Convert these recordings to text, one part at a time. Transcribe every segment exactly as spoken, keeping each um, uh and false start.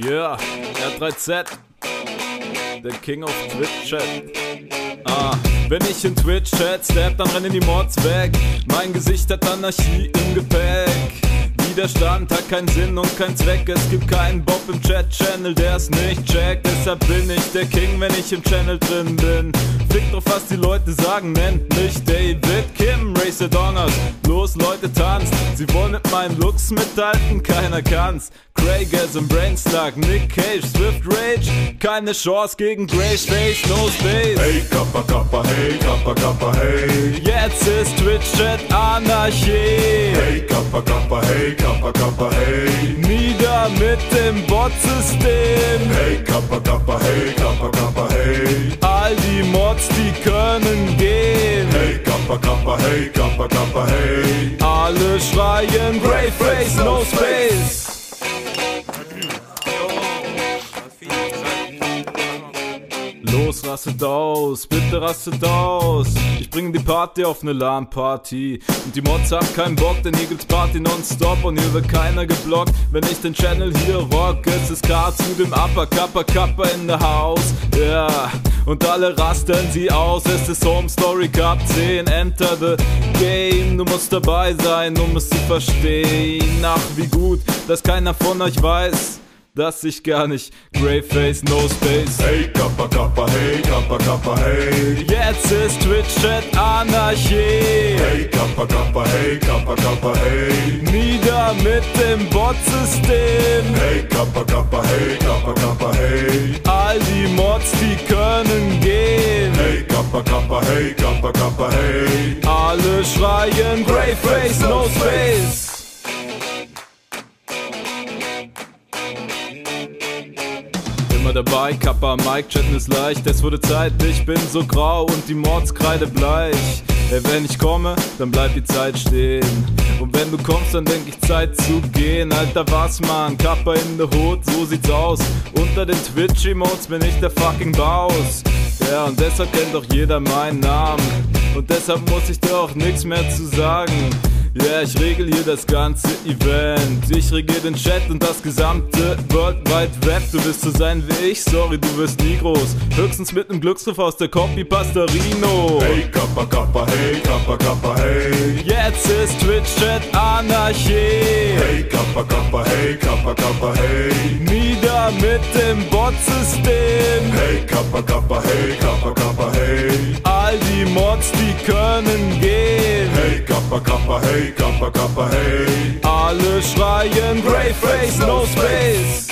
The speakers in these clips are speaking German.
Yeah, R drei Z, der King of Twitch-Chat. Ah, wenn ich in Twitch-Chat step, dann rennen die Mods weg. Mein Gesicht hat Anarchie im Gepäck. Widerstand hat keinen Sinn und keinen Zweck. Es gibt keinen Bob im Chat-Channel, der es nicht checkt. Deshalb bin ich der King, wenn ich im Channel drin bin. Fick drauf, was die Leute sagen, nennt mich David Kim, Racer Dongers. Los, Leute, tanzt. Sie wollen mit meinen Looks mithalten, keiner kann's. Craigasm, Brainslug, Nick Cage, Swift Rage. Keine Chance gegen Greyface, no space. Hey, Kappa, Kappa, hey, Kappa, Kappa, hey. Jetzt ist Twitch-Chat Anarchie. Hey, Kappa, Kappa, hey, Kappa, Kappa, hey. Nieder mit dem Bot-System. Hey, Kappa, Kappa, hey, Kappa, Kappa, hey. All die Mods, die können gehen. Hey, Kappa, Kappa, hey, Kappa, Kappa, hey. Alle schreien Greyface, no space. Los, rastet aus, bitte rastet aus. Ich bring die Party auf ne LAN-Party. Und die Mods haben keinen Bock, denn hier gibt's Party nonstop. Und hier wird keiner geblockt, wenn ich den Channel hier rock. Es ist K zu dem Upper, Kappa, Kappa in the house. Ja, yeah. Und alle rasten sie aus. Es ist Home Story Cup zehn, enter the game. Du musst dabei sein, um es zu verstehen. Ach, wie gut, dass keiner von euch weiß, dass ich gar nicht Greyface, no space. Hey, Kappa, Kappa, hey, Kappa, Kappa, hey. Jetzt ist Twitch-Chat Anarchie. Hey, Kappa, Kappa, hey, Kappa, Kappa, hey. Nieder mit dem Bot-System. Hey, Kappa, Kappa, hey, Kappa, Kappa, hey. All die Mods, die können gehen. Hey, Kappa, Kappa, hey, Kappa, Kappa, hey. Alle schreien Greyface, no space. Immer dabei, Kappa, Mike, chatten ist leicht. Es wurde Zeit, ich bin so grau und die Mods kreidebleich. Ey, wenn ich komme, dann bleibt die Zeit stehen. Und wenn du kommst, dann denk ich Zeit zu gehen. Alter, was man, Kappa in the Hood, so sieht's aus. Unter den Twitch-Emotes bin ich der fucking Baus. Ja, und deshalb kennt auch jeder meinen Namen. Und deshalb muss ich dir auch nix mehr zu sagen. Ja, yeah, ich regel hier das ganze Event. Ich regier den Chat und das gesamte World Wide Web. Du wirst so sein wie ich, sorry, du wirst nie groß. Höchstens mit nem Glücksgriff aus der Copy Pastorino. Hey, Kappa, Kappa, hey, Kappa, Kappa, hey. Jetzt ist Twitch-Chat Anarchie. Hey, Kappa, Kappa, hey, Kappa, Kappa, hey. Nieder mit dem Bot-System. Hey, Kappa, Kappa, hey, Kappa, Kappa, hey. All die Mods, die können gehen. Hey, Kappa, Kappa, hey, Kappa, Kappa, hey. Alle schreien Greyface, no space.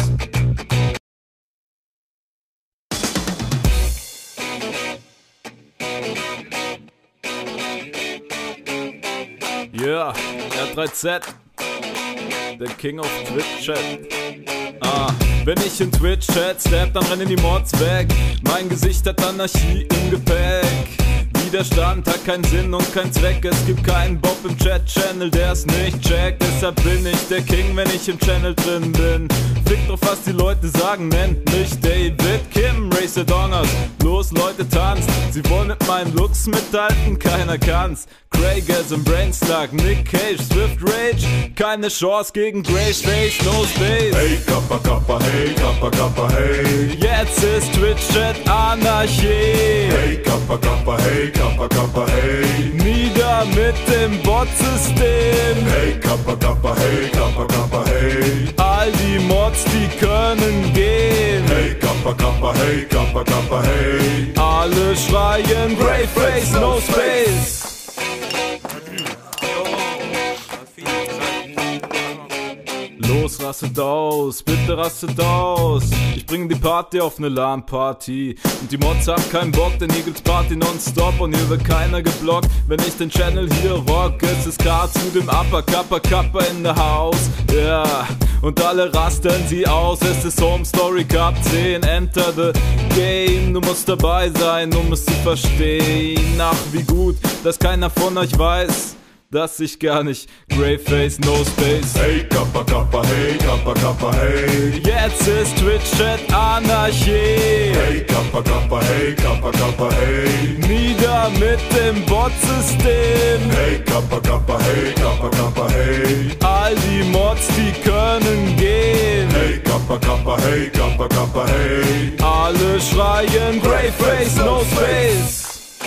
Yeah, R drei Z, der King of Twitch-Chat. Ah, wenn ich in Twitch-Chat step, dann rennen die Mods weg. Mein Gesicht hat Anarchie im Gepäck. Widerstand hat keinen Sinn und keinen Zweck. Es gibt keinen Bob im Chat-Channel, der es nicht checkt. Deshalb bin ich der King, wenn ich im Channel drin bin. Fick drauf, was die Leute sagen, nennt mich David Kim, Racer Dongers. Los, Leute, tanzt. Sie wollen mit meinen Looks mithalten, keiner kann's. Craigasm, Brainslug, Nick Cage, Swift Rage. Keine Chance gegen Greyface, no space. Hey, Kappa, Kappa, hey, Kappa, Kappa, hey. Jetzt ist Twitch-Chat Anarchie. Hey, Kappa, Kappa, hey, Kappa, Kappa, hey. Nieder mit dem Bot-System. Hey, Kappa, Kappa, hey, Kappa, Kappa, hey. All die Mods, die können gehen. Hey, Kappa, Kappa, hey, Kappa, Kappa, hey. Alle schreien Greyface, no space. Los, rastet aus, bitte rastet aus. Ich bring die Party auf ne LAN-Party. Und die Mods haben keinen Bock, denn hier gibt's Party nonstop. Und hier wird keiner geblockt, wenn ich den Channel hier rock. Es ist K zu dem Upper, Kappa, Kappa in the house. Ja, yeah. Und alle rasten sie aus. Es ist Home Story Cup zehn, enter the game. Du musst dabei sein, um es zu verstehen. Ach, wie gut, dass keiner von euch weiß, dass ich gar nicht Greyface, no space. Hey, Kappa, Kappa, hey, Kappa, Kappa, hey. Jetzt ist Twitch-Chat Anarchie. Hey, Kappa, Kappa, hey, Kappa, Kappa, hey. Nieder mit dem Bot-System. Hey, Kappa, Kappa, hey, Kappa, Kappa, hey. All die Mods, die können gehen. Hey Kappa Kappa hey, Kappa Kappa hey. Alle schreien Greyface, no space.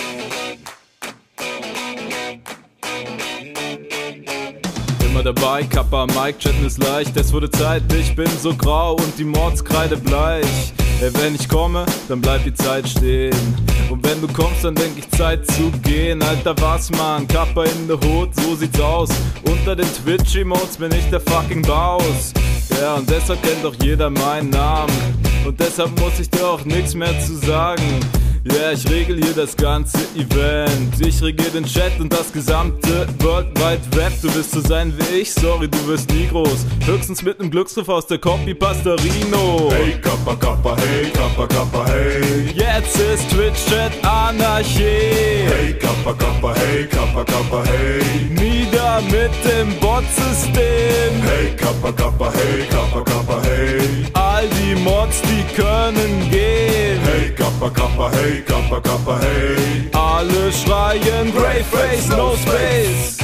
Immer dabei, Kappa, Mike, chatten ist leicht. Es wurde Zeit, ich bin so grau und die Mordskreide bleich. Ey, wenn ich komme, dann bleibt die Zeit stehen. Und wenn du kommst, dann denk ich Zeit zu gehen. Alter, was man, Kappa in der Hood, so sieht's aus. Unter den Twitch-Emotes bin ich der fucking Baus. Ja, und deshalb kennt doch jeder meinen Namen. Und deshalb muss ich dir auch nichts mehr zu sagen. Ja, yeah, ich regel hier das ganze Event. Ich regier den Chat und das gesamte World Wide Web. Du wirst so sein wie ich, sorry, du wirst nie groß. Höchstens mit nem Glücksgriff aus der Copy Pastorino. Hey Kappa Kappa hey, Kappa Kappa hey. Jetzt ist Twitch-Chat Anarchie. Hey Kappa Kappa hey, Kappa Kappa hey. Nieder mit dem Bot-System. Hey Kappa Kappa hey, Kappa Kappa hey. All die Mods, die können gehen. Hey Kappa Kappa hey, Kappa Kappa hey. Alle schreien Greyface, no space.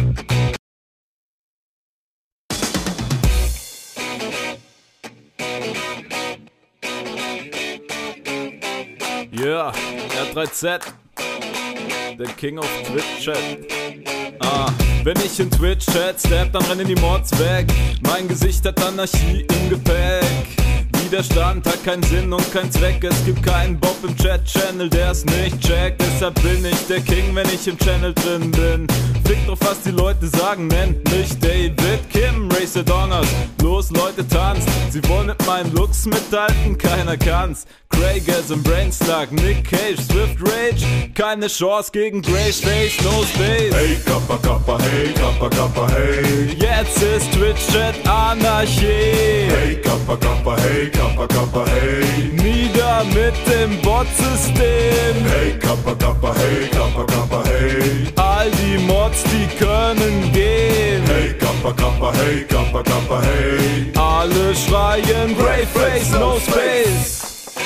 Yeah, R drei Z, der King of Twitch-Chat. Ah, wenn ich in Twitch-Chat step, dann rennen die Mods weg. Mein Gesicht hat Anarchie im Gepäck. Widerstand hat keinen Sinn und keinen Zweck. Es gibt keinen Bob im Chat-Channel, der es nicht checkt. Deshalb bin ich der King, wenn ich im Channel drin bin. Fick drauf, was die Leute sagen, nennt mich David Kim, Racer Dongers. Los Leute, tanzt, sie wollen mit meinen Looks mithalten, keiner kann's. Craigasm, Brainslug, Nick Cage, Swift Rage, keine Chance gegen Greyface, no space. Hey Kappa Kappa hey, Kappa Kappa hey. Jetzt ist Twitch-Chat Anarchie. Hey Kappa Kappa hey, Kappa Kappa hey. Nieder mit dem Bot-System. Hey Kappa Kappa hey, Kappa Kappa hey. All die Mods, die können gehen. Hey Kappa Kappa hey, Kappa Kappa hey. Alle schreien Greyface, no space.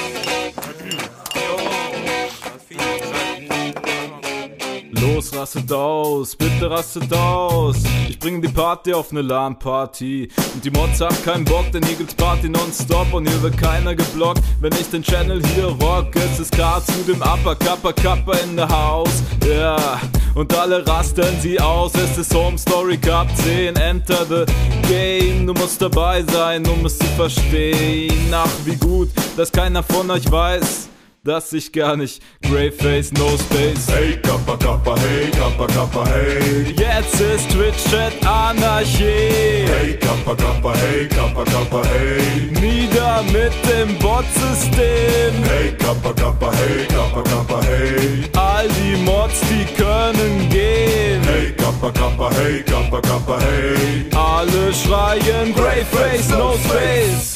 Los, rastet aus, bitte rastet aus. Ich bring die Party auf ne LAN-Party. Und die Mods haben keinen Bock, denn hier gibt's Party nonstop. Und hier wird keiner geblockt, wenn ich den Channel hier rock. Es ist K zu dem Upper, Kappa, Kappa in the house. Ja, yeah. Und alle rastern sie aus. Es ist Home Story Cup zehn, enter the game. Du musst dabei sein, um es zu verstehen. Ach, wie gut, dass keiner von euch weiß, dass ich gar nicht Greyface, no space. Hey Kappa Kappa hey, Kappa Kappa hey. Jetzt ist Twitch-Chat Anarchie. Hey Kappa Kappa hey, Kappa Kappa hey. Nieder mit dem Bot-System. Hey Kappa Kappa hey, Kappa Kappa hey. All die Mods, die können gehen. Hey Kappa Kappa hey, Kappa Kappa hey. Alle schreien Greyface, no space.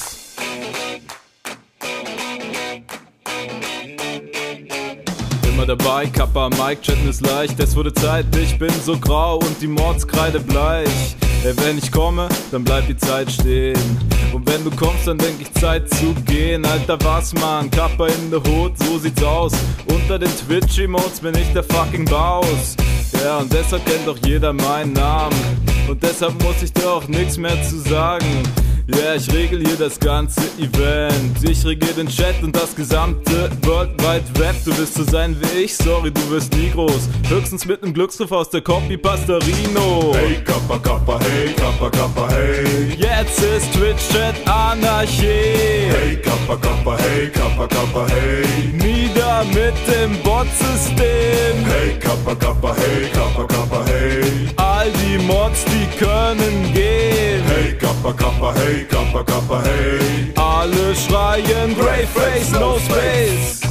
Immer dabei, Kappa, Mike, chatten ist leicht. Es wurde Zeit, ich bin so grau und die Mordskreide bleich. Ey, wenn ich komme, dann bleibt die Zeit stehen. Und wenn du kommst, dann denk ich Zeit zu gehen. Alter, was man, Kappa in der Hood, so sieht's aus. Unter den Twitch-Emotes bin ich der fucking Baus. Ja, und deshalb kennt doch jeder meinen Namen. Und deshalb muss ich dir auch nichts mehr zu sagen. Ja, yeah, ich regel hier das ganze Event. Ich regier den Chat und das gesamte World Wide Web. Du wirst so sein wie ich, sorry, du wirst nie groß. Höchstens mit nem Glücksgriff aus der Copy Pastorino. Hey Kappa Kappa hey, Kappa Kappa hey. Jetzt ist Twitch-Chat Anarchie. Hey Kappa Kappa hey, Kappa Kappa hey. Nieder mit dem Bot-System. Hey Kappa Kappa hey, Kappa Kappa hey. All die Mods, die können gehen. Hey Kappa Kappa hey, Kappa Kappa hey. Alle schreien Greyface, no space.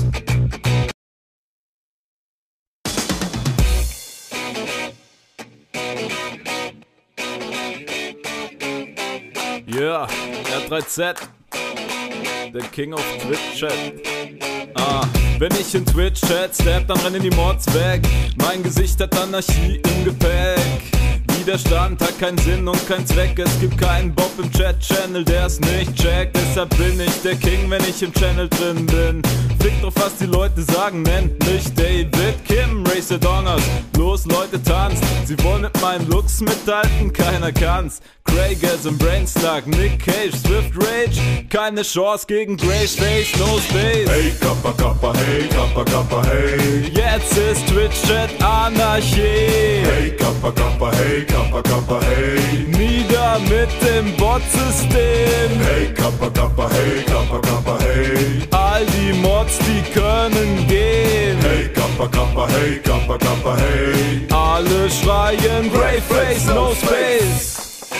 Yeah, R drei Z, der King of Twitch-Chat. Ah, wenn ich in Twitch-Chat step, dann rennen die Mods weg. Mein Gesicht hat Anarchie im Gepäck. Widerstand hat keinen Sinn und keinen Zweck. Es gibt keinen Bob im Chat-Channel, der es nicht checkt. Deshalb bin ich der King, wenn ich im Channel drin bin. Fick drauf, was die Leute sagen, nennt mich David Kim, Racer Dongers. Los Leute, tanzt, sie wollen mit meinen Looks mithalten, keiner kann's. Craigasm, Brainslug, Nick Cage, Swift Rage, keine Chance gegen Greyface, no space. Hey Kappa Kappa, hey Kappa Kappa, hey. Jetzt ist Twitch-Chat Anarchie. Hey Kappa Kappa, hey Kappa Kappa, hey. Nieder mit dem Bot-System. Hey Kappa Kappa, hey Kappa Kappa, hey. All die Mods, die können gehen. Hey Kappa Kappa, hey Kappa Kappa, hey. Alle schreien Greyface, no space.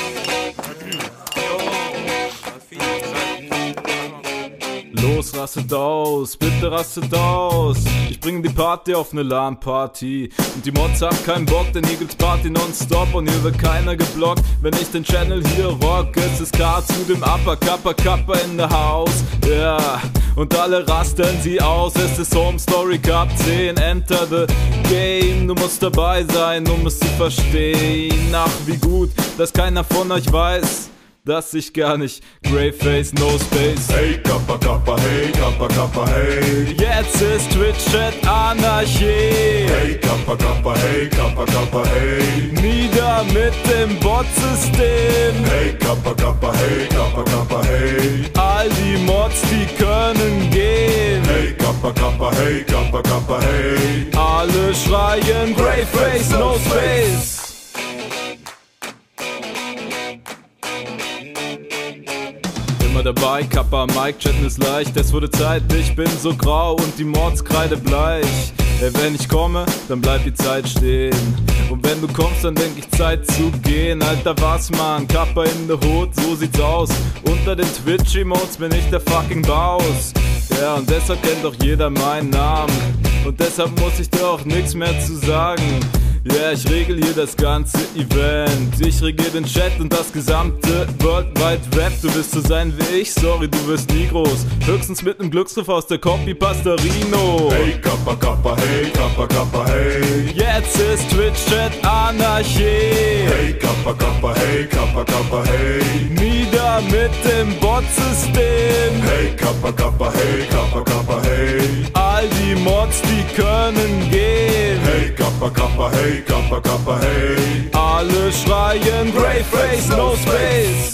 Los, rastet aus, bitte rastet aus. Ich bring die Party auf ne LAN-Party. Und die Mods haben keinen Bock, denn hier gibt's Party nonstop. Und hier wird keiner geblockt, wenn ich den Channel hier rock. Es ist K zu dem Upper, Kappa, Kappa in the house. Ja, yeah. Und alle rasten sie aus. Es ist Home Story Cup zehn, enter the game. Du musst dabei sein, um es zu verstehen. Ach, wie gut, dass keiner von euch weiß, dass ich gar nicht Greyface, no space. Hey Kappa Kappa, hey Kappa Kappa, hey. Jetzt ist Twitch-Chat Anarchie. Hey Kappa Kappa, hey Kappa Kappa, hey. Nieder mit dem Bot-System. Hey Kappa Kappa, hey Kappa Kappa, hey. All die Mods, die können gehen. Hey Kappa Kappa, hey Kappa Kappa, hey. Alle schreien Greyface, no space. Immer dabei, Kappa, Mic, chatten ist leicht. Es wurde Zeit, ich bin so grau und die Mods kreidebleich. Ey, wenn ich komme, dann bleibt die Zeit stehen. Und wenn du kommst, dann denk ich Zeit zu gehen. Alter, was man, Kappa in the Hood, so sieht's aus. Unter den Twitch-Emotes bin ich der fucking Baus. Ja, und deshalb kennt doch jeder meinen Namen. Und deshalb muss ich dir auch nichts mehr zu sagen. Ja, yeah, ich regel hier das ganze Event. Ich regier den Chat und das gesamte Worldwide Rap. Du wirst so sein wie ich, sorry, du wirst nie groß. Höchstens mit nem Glücksgriff aus der Copy Pastorino. Hey Kappa Kappa, hey Kappa Kappa, hey. Jetzt ist Twitch-Chat Anarchie. Hey Kappa Kappa, hey Kappa Kappa, hey. Nieder mit dem Bot-System. Hey Kappa Kappa, hey Kappa Kappa, hey. All die Mods, die können gehen. Hey Kappa Kappa, hey Kappa Kappa, hey. Alle schreien Greyface, no space.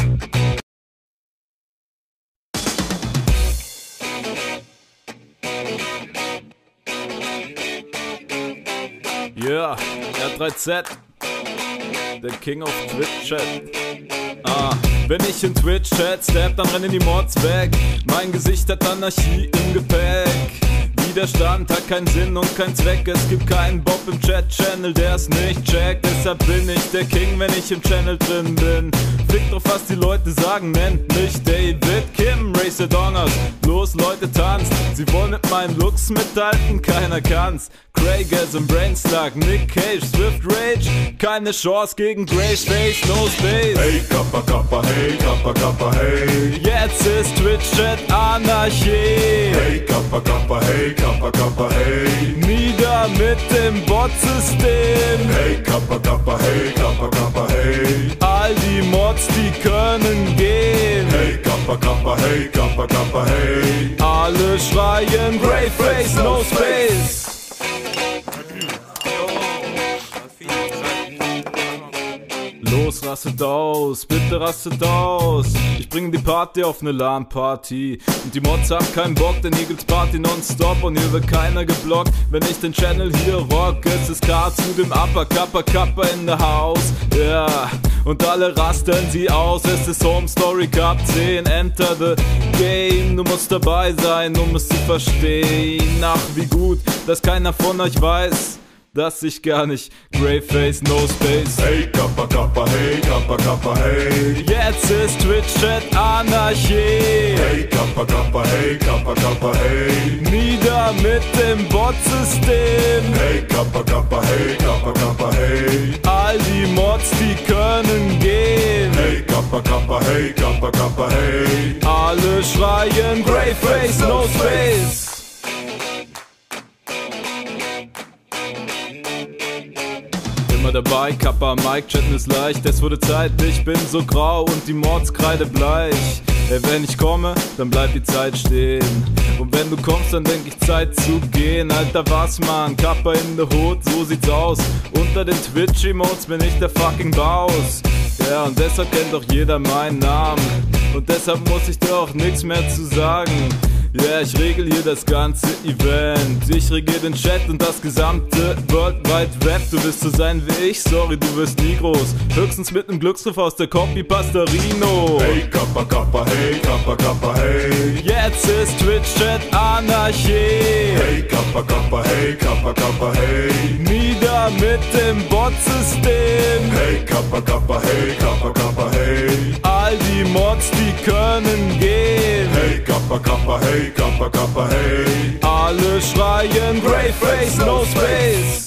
Yeah, R drei Z, der King of Twitch-Chat. Ah, wenn ich in Twitch-Chat step, dann rennen die Mods weg. Mein Gesicht hat Anarchie im Gepäck. Widerstand hat keinen Sinn und keinen Zweck. Es gibt keinen Bob im Chat-Channel, der es nicht checkt. Deshalb bin ich der King, wenn ich im Channel drin bin. Fick drauf, was die Leute sagen, nennt mich David Kim, Racer Dongers. Los, Leute, tanzt. Sie wollen mit meinen Looks mithalten, keiner kann's. Craigasm, Brainslug, Nick Cage, Swift Rage, keine Chance gegen Greyface, no space. Hey Kappa Kappa, hey Kappa Kappa, hey. Jetzt ist Twitch-Chat Anarchie. Hey Kappa Kappa, hey Kappa Kappa, hey. Nieder mit dem Bot-System. Hey Kappa Kappa, hey Kappa Kappa, hey. All die Mods, die können gehen. Hey Kappa Kappa, hey Kappa Kappa, hey. Alle schreien Greyface, no space. Los, rastet aus, bitte rastet aus. Ich bring die Party auf ne LAN-Party. Und die Mods haben keinen Bock, denn hier gibt's Party nonstop. Und hier wird keiner geblockt, wenn ich den Channel hier rock. Es ist K zu dem Upper, Kappa, Kappa in the house. Ja, yeah. Und alle rasten sie aus. Es ist Home Story Cup zehn, enter the game. Du musst dabei sein, um es zu verstehen. Ach, wie gut, dass keiner von euch weiß, dass ich gar nicht Greyface, no space. Hey Kappa Kappa, hey Kappa Kappa, hey. Jetzt ist Twitch-Chat Anarchie. Hey Kappa Kappa, hey Kappa Kappa, hey. Nieder mit dem Bot-System. Hey Kappa Kappa, hey Kappa Kappa, hey. All die Mods, die können gehen. Hey Kappa Kappa, hey Kappa Kappa, hey. Alle schreien Greyface, no space. Immer dabei, Kappa, Mic, chatten ist leicht. Es wurde Zeit, ich bin so grau und die Mods kreidebleich. Ey, wenn ich komme, dann bleibt die Zeit stehen. Und wenn du kommst, dann denk ich Zeit zu gehen. Alter, was man, Kappa in the Hood, so sieht's aus. Unter den Twitch-Emotes bin ich der fucking Baus. Ja, und deshalb kennt doch jeder meinen Namen. Und deshalb muss ich dir auch nix mehr zu sagen. Ja, yeah, ich regel hier das ganze Event. Ich regier den Chat und das gesamte World Wide Web. Du wirst so sein wie ich, sorry, du wirst nie groß. Höchstens mit nem Glücksgriff aus der Copy Pastorino. Hey Kappa Kappa, hey Kappa Kappa, hey. Jetzt ist Twitch-Chat Anarchie. Hey Kappa Kappa, hey Kappa Kappa, hey. Nieder mit dem Bot-System. Hey Kappa Kappa, hey Kappa Kappa, hey. All die Mods, die können gehen. Hey Kappa Kappa, hey Kappa Kappa, hey. Alle schreien Greyface, no space.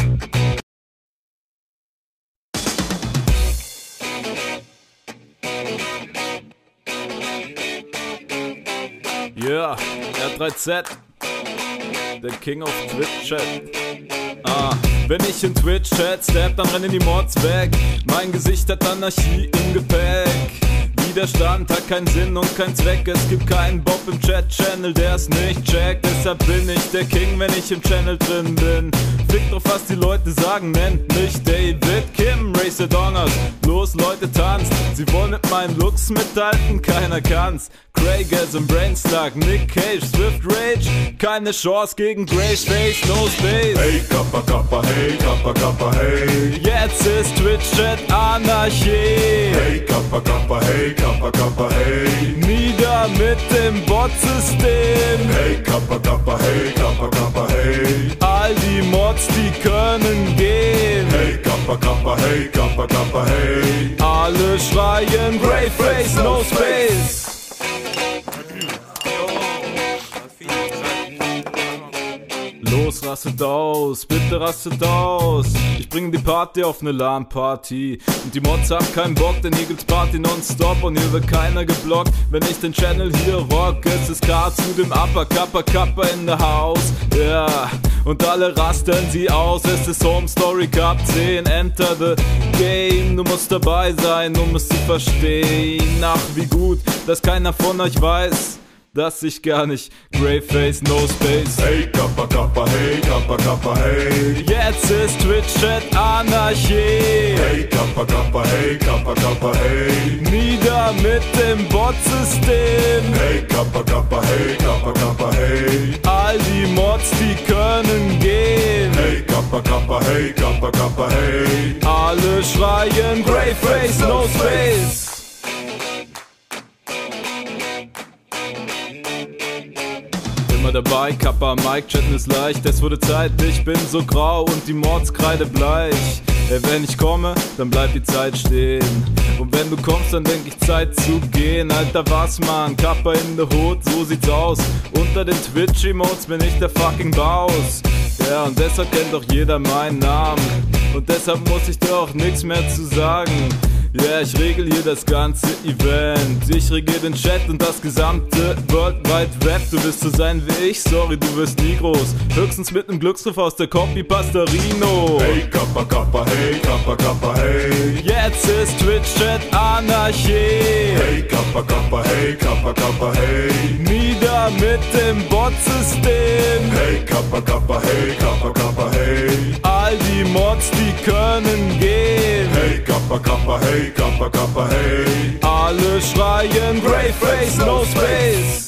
Yeah, R drei Z, der King of Twitch-Chat. Ah, wenn ich in Twitch-Chat step, dann rennen die Mods weg. Mein Gesicht hat Anarchie im Gepäck. Widerstand hat keinen Sinn und keinen Zweck. Es gibt keinen Bob im Chat-Channel, der es nicht checkt. Deshalb bin ich der King, wenn ich im Channel drin bin. Fick drauf, was die Leute sagen, nennt mich David Kim, Racer Dongers. Los, Leute, tanzt. Sie wollen mit meinen Looks mithalten, keiner kann's. Craigasm, Brainslug, Nick Cage, Swift Rage. Keine Chance gegen Greyface, no space. Hey Kappa Kappa, hey Kappa Kappa, hey. Jetzt ist Twitch-Chat Anarchie. Hey Kappa Kappa, hey Kappa Kappa, hey. Nieder mit dem Bot-System. Hey Kappa Kappa, hey Kappa Kappa, hey. All die Mods, die können gehen. Hey Kappa Kappa, hey Kappa Kappa, hey. Alle schreien Greyface, no space. Los, rastet aus, bitte rastet aus. Ich bring die Party auf ne LAN-Party. Und die Mods haben keinen Bock, denn hier gibt's Party nonstop. Und hier wird keiner geblockt, wenn ich den Channel hier rock. Es ist K zu dem Upper, Kappa, Kappa in the house. Ja, yeah. Und alle rasten sie aus. Es ist Home Story Cup zehn, enter the game. Du musst dabei sein, um es zu verstehen. Ach, wie gut, dass keiner von euch weiß, dass ich gar nicht Greyface, no space. Hey Kappa Kappa, hey Kappa Kappa, hey. Jetzt ist Twitch-Chat Anarchie. Hey Kappa Kappa, hey Kappa Kappa, hey. Nieder mit dem Bot-System. Hey Kappa Kappa, hey Kappa Kappa, hey. All die Mods, die können gehen. Hey Kappa Kappa, hey Kappa Kappa, hey. Alle schreien Greyface, no space. Immer dabei, Kappa, Mike, chatten ist leicht. Es wurde Zeit, ich bin so grau und die Mods kreidebleich. Ey, wenn ich komme, dann bleibt die Zeit stehen. Und wenn du kommst, dann denk ich Zeit zu gehen. Alter, was man, Kappa in the Hood, so sieht's aus. Unter den Twitch-Emotes bin ich der fucking Baus. Ja, und deshalb kennt doch jeder meinen Namen. Und deshalb muss ich dir auch nix mehr zu sagen. Ja, yeah, ich regel hier das ganze Event. Ich regier den Chat und das gesamte World Wide Web. Du wirst so sein wie ich, sorry, du wirst nie groß. Höchstens mit nem Glücksgriff aus der Copy Pastorino. Hey Kappa Kappa, hey Kappa Kappa, hey. Jetzt ist Twitch-Chat Anarchie. Hey Kappa Kappa, hey Kappa Kappa, hey. Nieder mit dem Bot-System. Hey Kappa Kappa, hey Kappa Kappa, hey. All die Mods, die können gehen. Hey Kappa Kappa, hey Kappa Kappa, hey. Alle schreien Greyface, no space.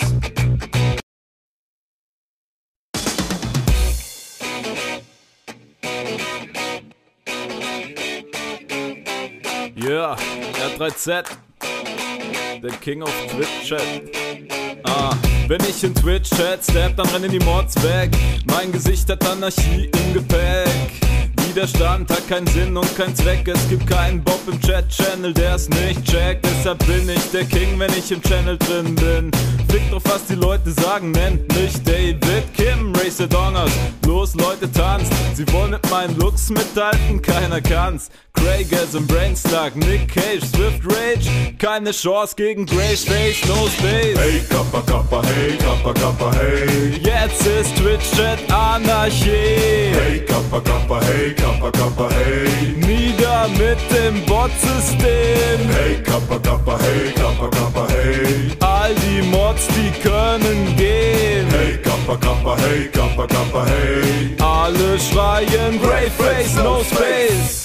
Yeah, R drei Z, der King of Twitch-Chat. Ah, wenn ich in Twitch-Chat step, dann rennen die Mods weg. Mein Gesicht hat Anarchie im Gepäck. Widerstand hat keinen Sinn und keinen Zweck. Es gibt keinen Bob im Chat-Channel, der es nicht checkt. Deshalb bin ich der King, wenn ich im Channel drin bin. Fick drauf, was die Leute sagen, nennt mich David Kim, Racer Dongers. Los, Leute, tanzt. Sie wollen mit meinen Looks mithalten, keiner kann's. Craig im Brainslug, Nick Cage, Swift Rage, keine Chance gegen Greyface, no space. Hey Kappa Kappa, hey Kappa Kappa, hey. Jetzt ist Twitch-Chat Anarchie. Hey Kappa Kappa, hey Kappa Kappa, hey. Nieder mit dem Bot-System. Hey Kappa Kappa, hey Kappa Kappa, hey. All die Mods, die können gehen. Hey Kappa Kappa, hey Kappa Kappa, hey. Alle schreien Greyface, no space.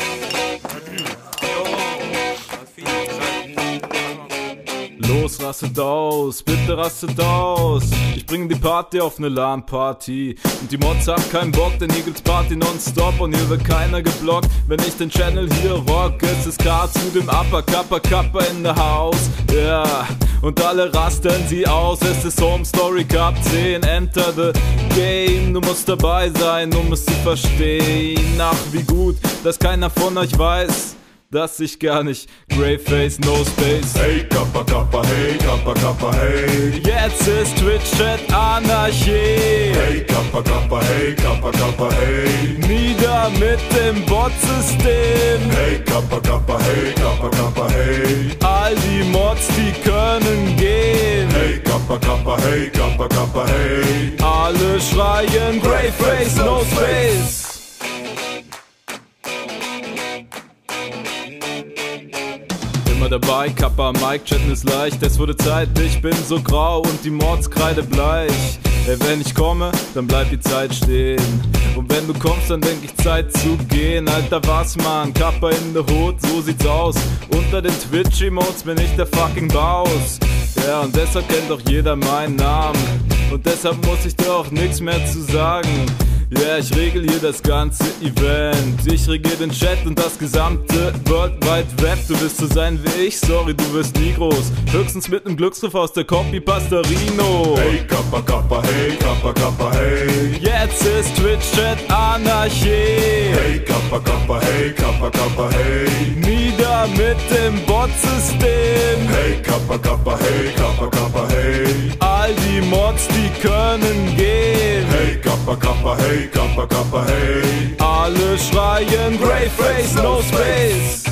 Los, rastet aus, bitte rastet aus. Ich bring die Party auf ne LAN-Party. Und die Mods haben keinen Bock, denn hier gibt's Party nonstop. Und hier wird keiner geblockt, wenn ich den Channel hier rock. Es ist K zu dem Upper, Kappa, Kappa in the house. Ja, yeah. Und alle rasten sie aus. Es ist Home Story Cup zehn, enter the game. Du musst dabei sein, um es zu verstehen. Ach, wie gut, dass keiner von euch weiß, dass ich gar nicht Greyface, no space. Hey Kappa Kappa, hey Kappa Kappa, hey. Jetzt ist Twitch-Chat Anarchie. Hey Kappa Kappa, hey Kappa Kappa, hey. Nieder mit dem Bot-System. Hey Kappa Kappa, hey Kappa Kappa, hey. All die Mods, die können gehen. Hey Kappa Kappa, hey Kappa Kappa, hey. Alle schreien Greyface, no space. Immer dabei, Kappa, Mike, chatten ist leicht. Es wurde Zeit, ich bin so grau und die Mods kreidebleich. Ey, wenn ich komme, dann bleibt die Zeit stehen. Und wenn du kommst, dann denk ich Zeit zu gehen. Alter, was man, Kappa in the Hood, so sieht's aus. Unter den Twitch-Emotes bin ich der fucking Baus. Ja, und deshalb kennt doch jeder meinen Namen. Und deshalb muss ich doch nix mehr zu sagen. Ja, yeah, ich regel hier das ganze Event. Ich regier den Chat und das gesamte World Wide Web. Du wirst so sein wie ich, sorry, du wirst nie groß. Höchstens mit nem Glücksgriff aus der Copy Pastorino. Hey Kappa Kappa, hey Kappa Kappa, hey. Jetzt ist Twitch-Chat Anarchie. Hey Kappa Kappa, hey Kappa Kappa, hey. Nieder mit dem Bot-System. Hey Kappa Kappa, hey Kappa Kappa, hey. All die Mods, die können gehen. Hey Kappa Kappa, hey Kappa Kappa, hey. Alle schreien Greyface, no space.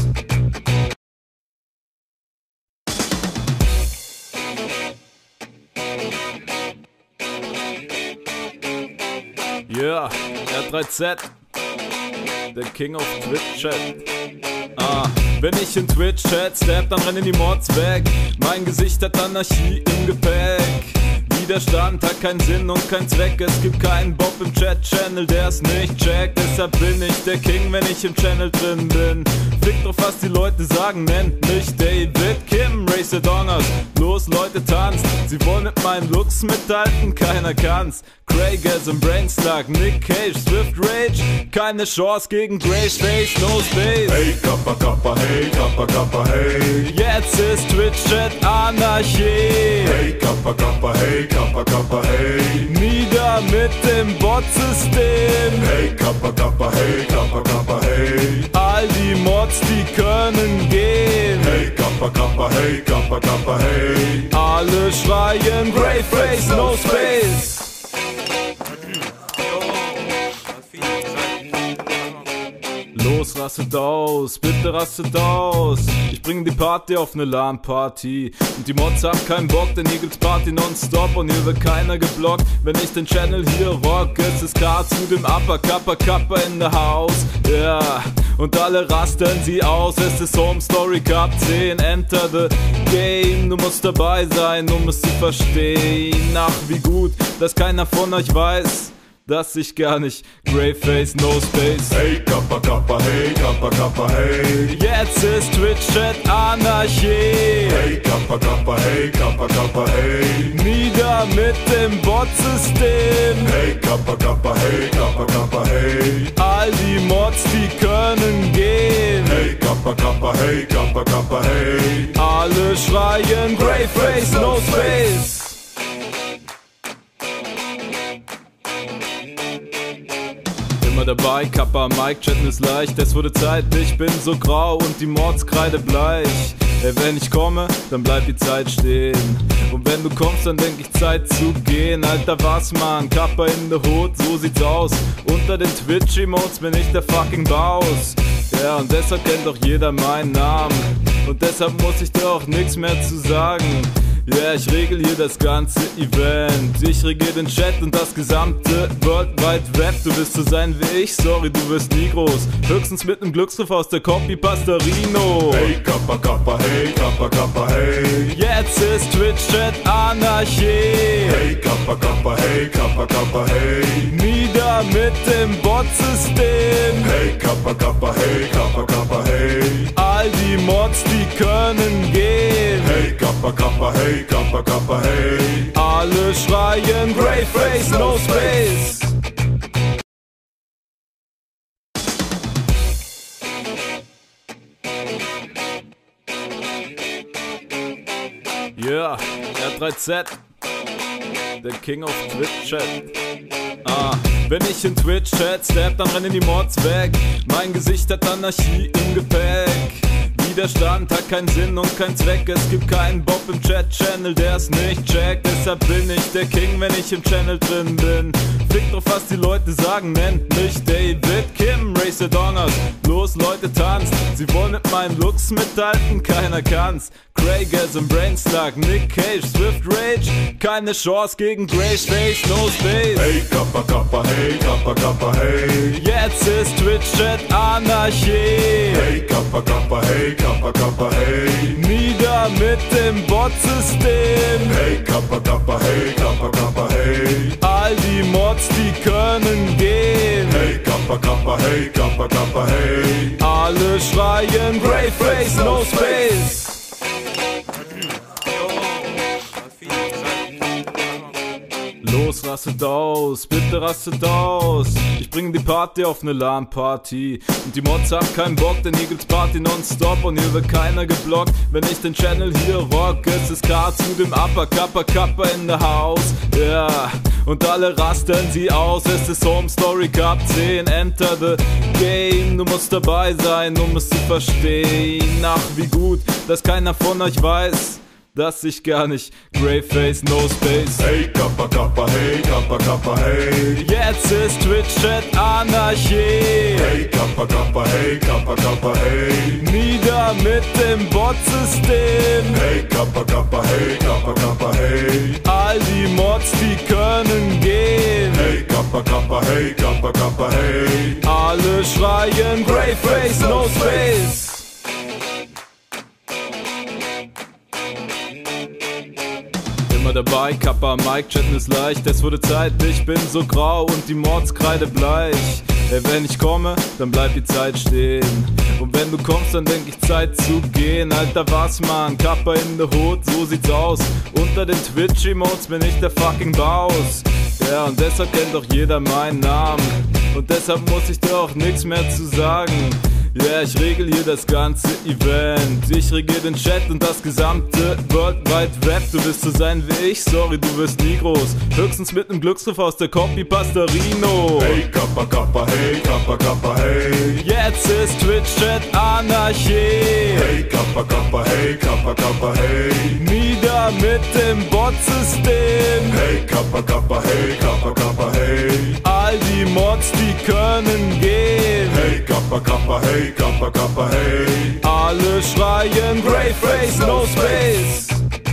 Yeah, R drei Z, der King of Twitch-Chat. Ah, wenn ich in Twitch-Chat step, dann rennen die Mods weg. Mein Gesicht hat Anarchie im Gepäck. Widerstand hat keinen Sinn und keinen Zweck. Es gibt keinen Bob im Chat-Channel, der es nicht checkt. Deshalb bin ich der King, wenn ich im Channel drin bin. Fick drauf, was die Leute sagen, nennt mich David Kim, Racer Dongers. Los, Leute, tanzt. Sie wollen mit meinen Looks mithalten, keiner kann's. Craig im Brainslug, Nick Cage, Swift Rage, keine Chance gegen Greyface, no space. Hey Kappa Kappa, hey Kappa Kappa, hey. Jetzt ist Twitch-Chat Anarchie. Hey Kappa Kappa, hey Kappa Kappa, hey. Nieder mit dem Bot-System. Hey Kappa Kappa, hey Kappa Kappa, hey. All die Mods, die können gehen. Hey Kappa Kappa, hey Kappa Kappa, hey. Alle schreien Greyface, no space. Los, rastet aus, bitte rastet aus. Ich bring die Party auf ne LAN-Party. Und die Mods haben keinen Bock, denn hier gibt's Party nonstop. Und hier wird keiner geblockt, wenn ich den Channel hier rock. Es ist K zu dem Upper, Kappa, Kappa in the house. Ja, yeah. Und alle rasten sie aus. Es ist Home Story Cup zehn, enter the game. Du musst dabei sein, um es zu verstehen. Ach, wie gut, dass keiner von euch weiß, dass ich gar nicht Greyface, no space. Hey Kappa Kappa, hey Kappa Kappa, hey. Jetzt ist Twitch-Chat Anarchie. Hey Kappa Kappa, hey Kappa Kappa, hey. Nieder mit dem Bot-System. Hey Kappa Kappa, hey Kappa Kappa, hey. All die Mods, die können gehen. Hey Kappa Kappa, hey Kappa Kappa, hey. Alle schreien Greyface, no space. Immer dabei, Kappa, Mike, chatten ist leicht. Es wurde Zeit, ich bin so grau und die Mordskreide bleich. Ey, wenn ich komme, dann bleibt die Zeit stehen. Und wenn du kommst, dann denk ich Zeit zu gehen. Alter, was man, Kappa in der Hood, so sieht's aus. Unter den Twitch-Emotes bin ich der fucking Baus. Ja, und deshalb kennt doch jeder meinen Namen. Und deshalb muss ich dir auch nichts mehr zu sagen. Ja, yeah, ich regel hier das ganze Event. Ich regier den Chat und das gesamte World Wide Web. Du wirst so sein wie ich, sorry, du wirst nie groß. Höchstens mit nem Glücksgriff aus der Copy Pastorino. Hey Kappa Kappa, hey Kappa Kappa, hey. Jetzt ist Twitch-Chat Anarchie. Hey Kappa Kappa, hey Kappa Kappa, hey. Nieder mit dem Bot-System. Hey Kappa Kappa, hey Kappa Kappa, hey. All die Mods, die können gehen. Hey Kappa Kappa, hey Kappa Kappa, hey. Alle schreien Greyface, no space. Yeah, R drei Z, der King of Twitch-Chat. Ah, wenn ich in Twitch-Chat step, dann rennen die Mods weg. Mein Gesicht hat Anarchie im Gepäck. Widerstand hat keinen Sinn und keinen Zweck. Es gibt keinen Bob im Chat-Channel, der es nicht checkt. Deshalb bin ich der King, wenn ich im Channel drin bin. Fick drauf, was die Leute sagen, nennt mich David Kim, Racer Dongers. Los Leute, tanzt, sie wollen mit meinen Looks mithalten, keiner kann's. Craigasm, Brainslug, Nick Cage, Swift Rage, keine Chance gegen Greyface, no space. Hey Kappa Kappa, hey Kappa Kappa, hey. Jetzt ist Twitch-Chat Anarchie. Hey Kappa Kappa, hey Kappa Kappa, hey. Nieder mit dem Bot-System. Hey Kappa Kappa, hey Kappa Kappa, hey. All die Mods, die können gehen. Hey Kappa Kappa, hey Kappa Kappa, hey. Alle schreien Greyface, no space. Los, rastet aus, bitte rastet aus. Ich bring die Party auf ne LAN-Party. Und die Mods haben keinen Bock, denn hier gibt's Party nonstop. Und hier wird keiner geblockt, wenn ich den Channel hier rock. Es ist K zu dem Upper, Kappa, Kappa in the house. Ja, yeah. Und alle rasten sie aus. Es ist Home Story Cup zehn, enter the game. Du musst dabei sein, um es zu verstehen. Ach, wie gut, dass keiner von euch weiß, dass ich gar nicht Greyface, no space. Hey Kappa Kappa, hey Kappa Kappa, hey. Jetzt ist Twitch-Chat Anarchie. Hey Kappa Kappa, hey Kappa Kappa, hey. Nieder mit dem Bot-System. Hey Kappa Kappa, hey Kappa Kappa, hey. All die Mods, die können gehen. Hey Kappa Kappa, hey Kappa Kappa, hey. Alle schreien Greyface, no space. Immer dabei, Kappa, Mike, chatten ist leicht. Es wurde Zeit, ich bin so grau und die Mordskreide bleich. Ey, wenn ich komme, dann bleibt die Zeit stehen. Und wenn du kommst, dann denk ich Zeit zu gehen. Alter, was man, Kappa in der Hood, so sieht's aus. Unter den Twitch-Emotes bin ich der fucking Baus. Ja, und deshalb kennt doch jeder meinen Namen. Und deshalb muss ich dir auch nichts mehr zu sagen. Ja, yeah, ich regel hier das ganze Event. Ich regier den Chat und das gesamte World Wide Web. Du wirst so sein wie ich, sorry, du wirst nie groß. Höchstens mit nem Glücksgriff aus der Copy Pastorino. Hey Kappa Kappa, hey Kappa Kappa, hey. Jetzt ist Twitch-Chat Anarchie. Hey Kappa Kappa, hey Kappa Kappa, hey. Nieder mit dem Bot-System. Hey Kappa Kappa, hey Kappa Kappa, hey. All die Mods, die können gehen. Hey Kappa Kappa, hey Kappa Kappa, hey. Alle schreien Greyface, no space.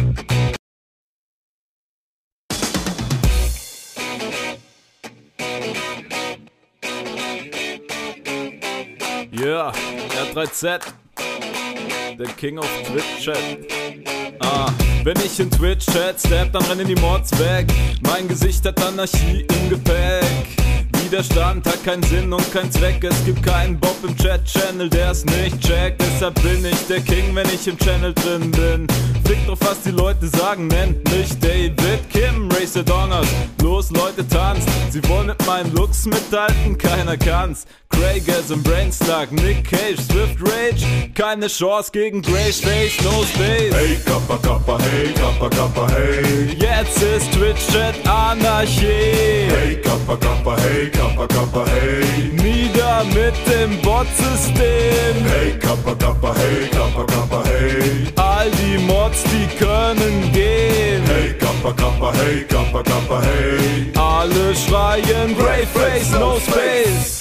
Yeah, R drei Z, der King of Twitch-Chat. Ah, wenn ich in Twitch-Chat step, dann rennen die Mods weg. Mein Gesicht hat Anarchie im Gepäck. Widerstand hat keinen Sinn und keinen Zweck. Es gibt keinen Bob im Chat-Channel, der es nicht checkt. Deshalb bin ich der King, wenn ich im Channel drin bin. Fick drauf, was die Leute sagen, nennt mich David Kim, Racer Dongers. Los Leute, tanzt, sie wollen mit meinen Looks mithalten, keiner kann's. Craigasm, Brainslug, Nick Cage, Swift Rage, keine Chance gegen Greyface, no space. Hey Kappa Kappa, hey Kappa Kappa, hey. Jetzt ist Twitch-Chat Anarchie. Hey Kappa Kappa, hey Kappa, Kappa, hey. Nieder mit dem Bot-System. Hey, Kappa, Kappa, hey, Kappa, Kappa, hey. All die Mods, die können gehen. Hey, Kappa, Kappa, hey, Kappa, Kappa, hey. Alle schreien Greyface, no space.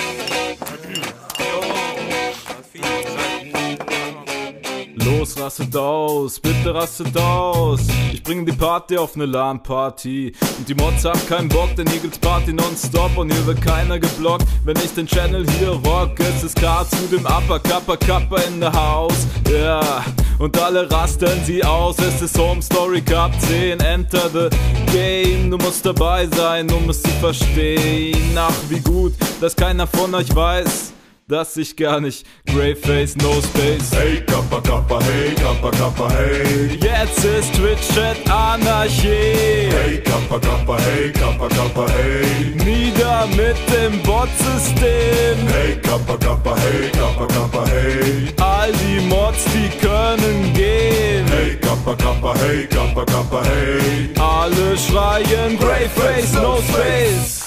Los, rastet aus, bitte rastet aus. Ich bring die Party auf ne LAN-Party. Und die Mods haben keinen Bock, denn hier gibt's Party nonstop. Und hier wird keiner geblockt, wenn ich den Channel hier rock. Es ist K zu dem Upper, Kappa, Kappa in the house. Ja, yeah. Und alle rasten sie aus. Es ist Home Story Cup zehn, enter the game. Du musst dabei sein, um es zu verstehen. Ach, wie gut, dass keiner von euch weiß, dass ich gar nicht Greyface, no space. Hey, Kappa, Kappa, hey, Kappa, Kappa, hey. Jetzt ist Twitch-Chat Anarchie. Hey, Kappa, Kappa, hey, Kappa, Kappa, hey. Nieder mit dem Bot-System. Hey, Kappa, Kappa, hey, Kappa, Kappa, hey. All die Mods, die können gehen. Hey, Kappa, Kappa, hey, Kappa, Kappa, hey. Alle schreien Greyface, no space.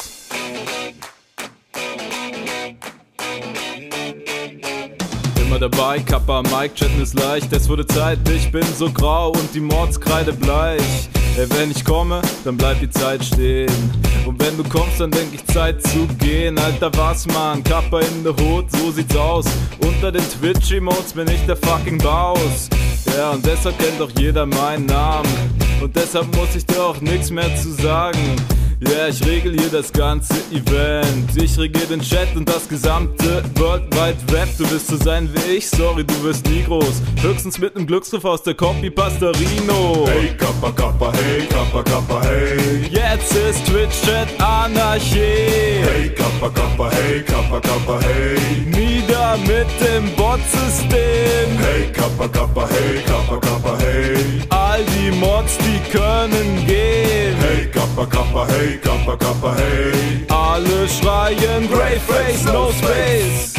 Immer dabei, Kappa, Mic, chatten ist leicht. Es wurde Zeit, ich bin so grau und die Mords kreidebleich. Ey, wenn ich komme, dann bleibt die Zeit stehen. Und wenn du kommst, dann denk ich Zeit zu gehen. Alter, was man, Kappa in the Hood, so sieht's aus. Unter den Twitch-Emotes bin ich der fucking Baus. Ja, und deshalb kennt auch jeder meinen Namen. Und deshalb muss ich dir auch nix mehr zu sagen. Ja, yeah, ich regel hier das ganze Event. Ich regier den Chat und das gesamte World Wide Web. Du wirst so sein wie ich, sorry, du wirst nie groß. Höchstens mit nem Glücksgriff aus der Copy Pastorino. Hey, Kappa, Kappa, hey, Kappa, Kappa, hey. Jetzt ist Twitch-Chat Anarchie. Hey, Kappa, Kappa, hey, Kappa, Kappa, hey. Nieder mit dem Bot-System. Hey, Kappa, Kappa, hey, Kappa, Kappa, hey. All die Mods, die können gehen. Hey, Kappa, Kappa, hey, Kappa, Kappa, hey. Alle schreien Greyface, no space.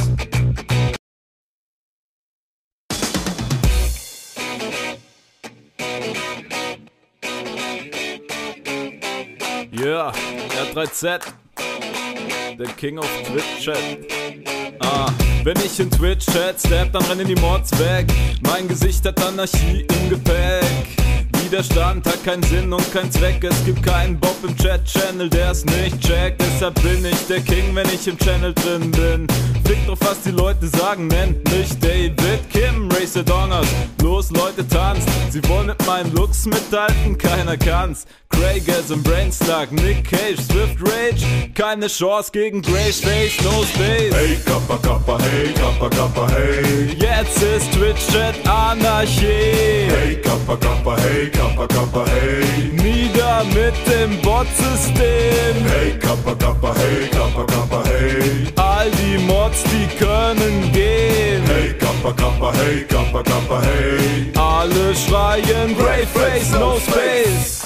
Ja, yeah, R drei Z, der King of Twitch-Chat. Ah, wenn ich in Twitch-Chat step, dann rennen die Mods weg. Mein Gesicht hat Anarchie im Gepäck. Widerstand hat keinen Sinn und keinen Zweck. Es gibt keinen Bob im Chat-Channel, der es nicht checkt. Deshalb bin ich der King, wenn ich im Channel drin bin. Fick drauf, was die Leute sagen, nennt mich David Kim, Racer Dongers. Los, Leute, tanzt. Sie wollen mit meinen Looks mithalten, keiner kann's. Craigasm, Brainslug, Nick Cage, Swift Rage. Keine Chance gegen Greyface, no space. Hey, Kappa, Kappa, hey, Kappa, Kappa, hey. Jetzt ist Twitch-Chat Anarchie. Hey, Kappa, Kappa, hey, Kappa, Kappa, hey. Nieder mit dem Bot-System. Hey, Kappa, Kappa, hey, Kappa, Kappa, hey. All die Mods, die können gehen. Hey, Kappa, Kappa, hey, Kappa, Kappa, hey. Alle schreien Greyface, no space.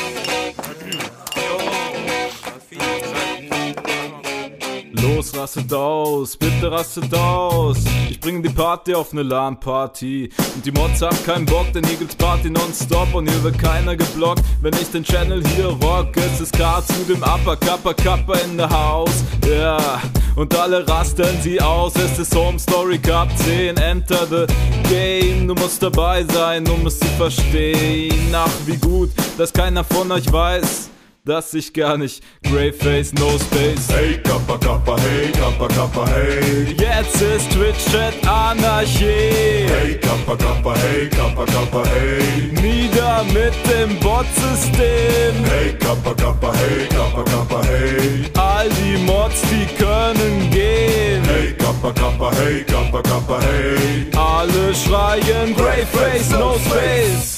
Los, rastet aus, bitte rastet aus. Ich bring die Party auf ne LAN-Party. Und die Mods haben keinen Bock, denn hier gibt's Party nonstop. Und hier wird keiner geblockt, wenn ich den Channel hier rock. Es ist K zu dem Upper, Kappa, Kappa in the house. Ja, yeah. Und alle rasten sie aus. Es ist Home Story Cup zehn, enter the game. Du musst dabei sein, um es zu verstehen. Ach, wie gut, dass keiner von euch weiß, dass ich gar nicht Greyface, no space. Hey, Kappa, Kappa, hey, Kappa, Kappa, hey. Jetzt ist Twitch-Chat Anarchie. Hey, Kappa, Kappa, hey, Kappa, Kappa, hey. Nieder mit dem Bot-System. Hey, Kappa, Kappa, hey, Kappa, Kappa, hey. All die Mods, die können gehen. Hey, Kappa, Kappa, hey, Kappa, Kappa, hey. Alle schreien Greyface, no space.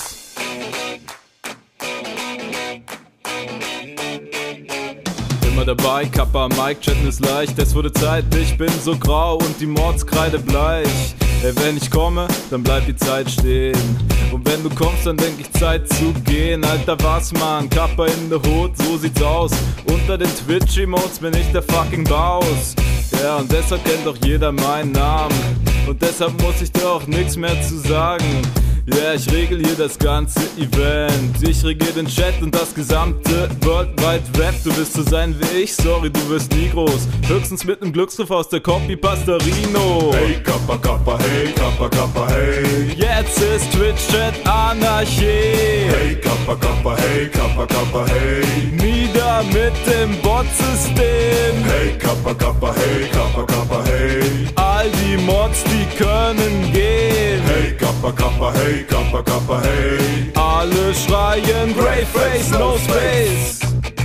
Immer dabei, Kappa, Mic, chatten ist leicht. Es wurde Zeit, ich bin so grau und die Mords kreidebleich. Ey, wenn ich komme, dann bleibt die Zeit stehen. Und wenn du kommst, dann denk ich Zeit zu gehen. Alter, was man, Kappa in the Hood, so sieht's aus. Unter den Twitch-Emotes bin ich der fucking Baus. Ja, und deshalb kennt auch jeder meinen Namen. Und deshalb muss ich dir auch nix mehr zu sagen. Yeah, ich regel hier das ganze Event. Ich regier den Chat und das gesamte World Wide Web. Du wirst so sein wie ich, sorry, du wirst nie groß. Höchstens mit nem Glücksgriff aus der Copy Pastorino. Hey Kappa Kappa, hey Kappa Kappa, hey. Jetzt ist Twitch-Chat Anarchie. Hey Kappa Kappa, hey Kappa Kappa, hey. Nieder mit dem Bot-System. Hey Kappa Kappa, hey Kappa Kappa, hey. All die Mods, die können gehen. Hey Kappa Kappa, hey Kappa Kappa, hey. Alle schreien Greyface, no space.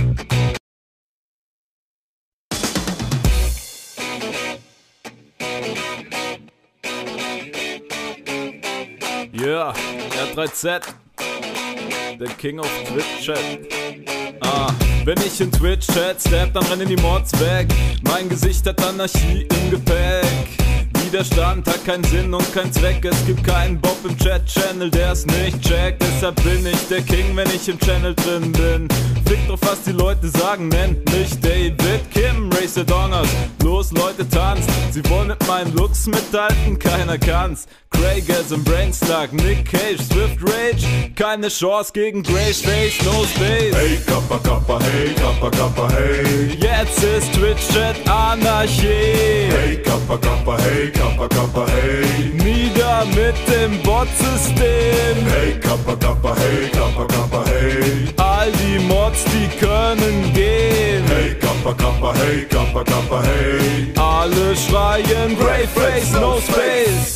Yeah, R drei Z, der King of Twitch-Chat. Ah, wenn ich in Twitch-Chat step, dann rennen die Mods weg. Mein Gesicht hat Anarchie im Gepäck. Widerstand hat keinen Sinn und keinen Zweck. Es gibt keinen Bob im Chat-Channel, der es nicht checkt. Deshalb bin ich der King, wenn ich im Channel drin bin. Fick drauf, was die Leute sagen, nennt mich David Kim, Racer Dongers. Los Leute, tanzt, sie wollen mit meinen Looks mithalten, keiner kann's. Craigasm, Brainslug, Nick Cage, Swift Rage, keine Chance gegen Greyface, no space. Hey Kappa Kappa, hey Kappa Kappa, hey. Jetzt ist Twitch-Chat Anarchie. Hey Kappa Kappa, hey Kappa Kappa, hey. Nieder mit dem Bot-System. Hey Kappa Kappa, hey Kappa Kappa, hey. All die Mods, die können gehen. Hey Kappa Kappa, hey Kappa Kappa, hey. Alle schreien Greyface, no space.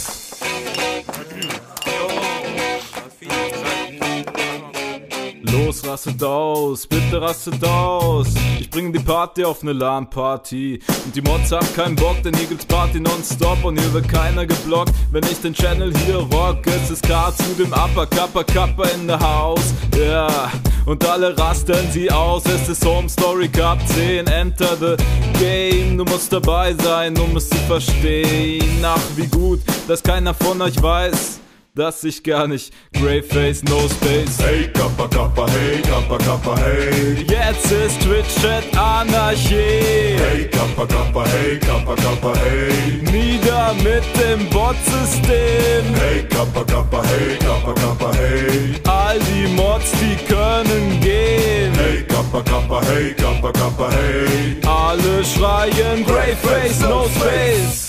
Los, rastet aus, bitte rastet aus. Ich bring die Party auf ne LAN-Party. Und die Mods haben keinen Bock, denn hier gibt's Party nonstop. Und hier wird keiner geblockt, wenn ich den Channel hier rock. Es ist K zu dem Upper, Kappa, Kappa in the house. Ja, yeah. Und alle rasten sie aus. Es ist Home Story Cup zehn, enter the game. Du musst dabei sein, um es zu verstehen. Ach, wie gut, dass keiner von euch weiß, dass ich gar nicht Greyface, no space. Hey Kappa Kappa, hey Kappa Kappa, hey. Jetzt ist Twitch-Chat Anarchie. Hey Kappa Kappa, hey Kappa Kappa, hey. Nieder mit dem Bot-System. Hey Kappa Kappa, hey Kappa Kappa, hey. All die Mods, die können gehen. Hey Kappa Kappa, hey Kappa Kappa, hey. Alle schreien Greyface, no space.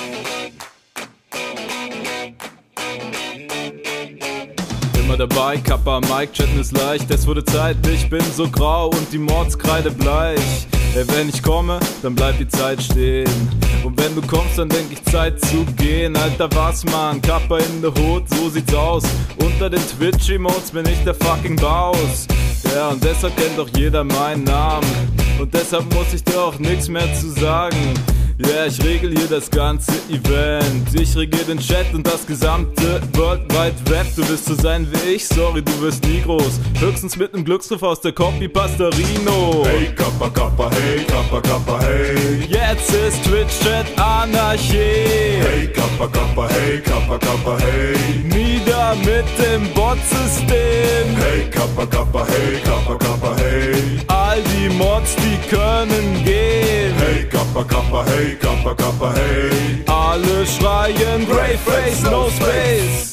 Immer dabei, Kappa, Mike, chatten ist leicht. Es wurde Zeit, ich bin so grau und die Mods kreidebleich. Ey, wenn ich komme, dann bleibt die Zeit stehen. Und wenn du kommst, dann denk ich Zeit zu gehen. Alter, was man, Kappa in the Hood, so sieht's aus. Unter den Twitch-Emotes bin ich der fucking Baus. Ja, und deshalb kennt doch jeder meinen Namen. Und deshalb muss ich dir auch nix mehr zu sagen. Ja, yeah, ich regel hier das ganze Event. Ich regier den Chat und das gesamte World Wide Web. Du wirst so sein wie ich, sorry, du wirst nie groß. Höchstens mit nem Glücksgriff aus der Copy Pastorino. Hey Kappa Kappa, hey Kappa Kappa, hey. Jetzt ist Twitch-Chat Anarchie. Hey Kappa Kappa, hey Kappa Kappa, hey. Nieder mit dem Bot-System. Hey Kappa Kappa, hey Kappa Kappa, hey. All die Mods, die können gehen. Hey Kappa Kappa, hey Kappa Kappa, hey. Alle schreien Greyface, no space.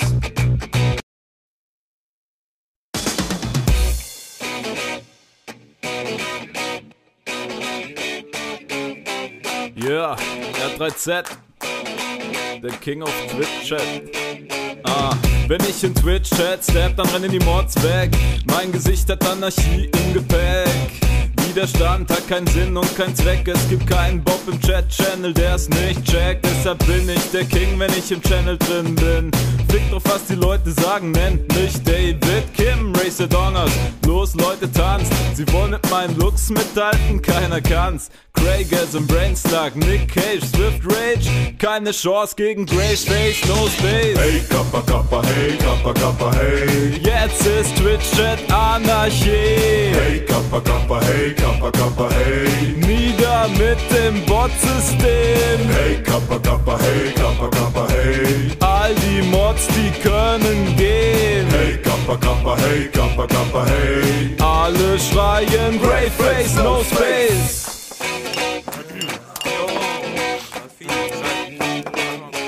Yeah, R drei Z, der King of Twitch-Chat. Ah, wenn ich in Twitch-Chat step, dann rennen die Mods weg. Mein Gesicht hat Anarchie im Gepäck. Widerstand hat keinen Sinn und keinen Zweck. Es gibt keinen Bob im Chat-Channel, der es nicht checkt. Deshalb bin ich der King, wenn ich im Channel drin bin. Fick drauf, was die Leute sagen, nennt mich David Kim, Racer Dongers. Los Leute, tanzt, sie wollen mit meinen Looks mithalten, keiner kann's. Craigasm, Brainslug, Nick Cage, Swift Rage, keine Chance gegen Greyface, no space. Hey Kappa Kappa, hey Kappa Kappa, hey. Jetzt ist Twitch-Chat Anarchie. Hey Kappa Kappa, hey Kappa Kappa, hey. Nieder mit dem Bot-System. Hey Kappa Kappa, hey Kappa Kappa, hey. All die Mods, die können gehen. Hey Kappa Kappa, hey Kappa Kappa, hey. Alle schreien Greyface, no space.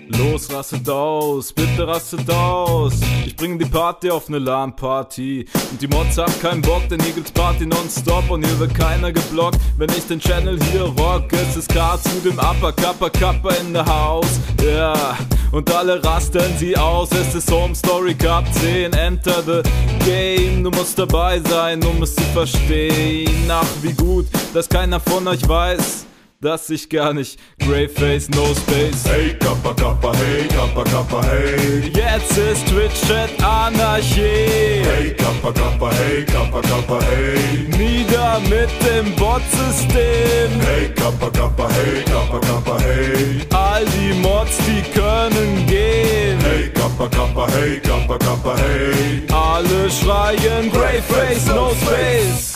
Los, rastet aus, bitte rastet aus. Ich bring die Party auf ne LAN-Party. Und die Mods haben keinen Bock, denn hier gibt's Party nonstop. Und hier wird keiner geblockt, wenn ich den Channel hier rock. Es ist K zu dem Upper, Kappa, Kappa in the house. Ja, yeah. Und alle rasten sie aus. Es ist Home Story Cup zehn, enter the game. Du musst dabei sein, um es zu verstehen. Ach, wie gut, dass keiner von euch weiß, dass ich gar nicht Greyface, no space. Hey Kappa Kappa, hey Kappa Kappa, hey. Jetzt ist Twitch-Chat Anarchie. Hey Kappa Kappa, hey Kappa Kappa, hey. Nieder mit dem Bot-System. Hey Kappa Kappa, hey Kappa Kappa, hey. All die Mods, die können gehen. Hey Kappa Kappa, hey Kappa Kappa, hey. Alle schreien Greyface, no space.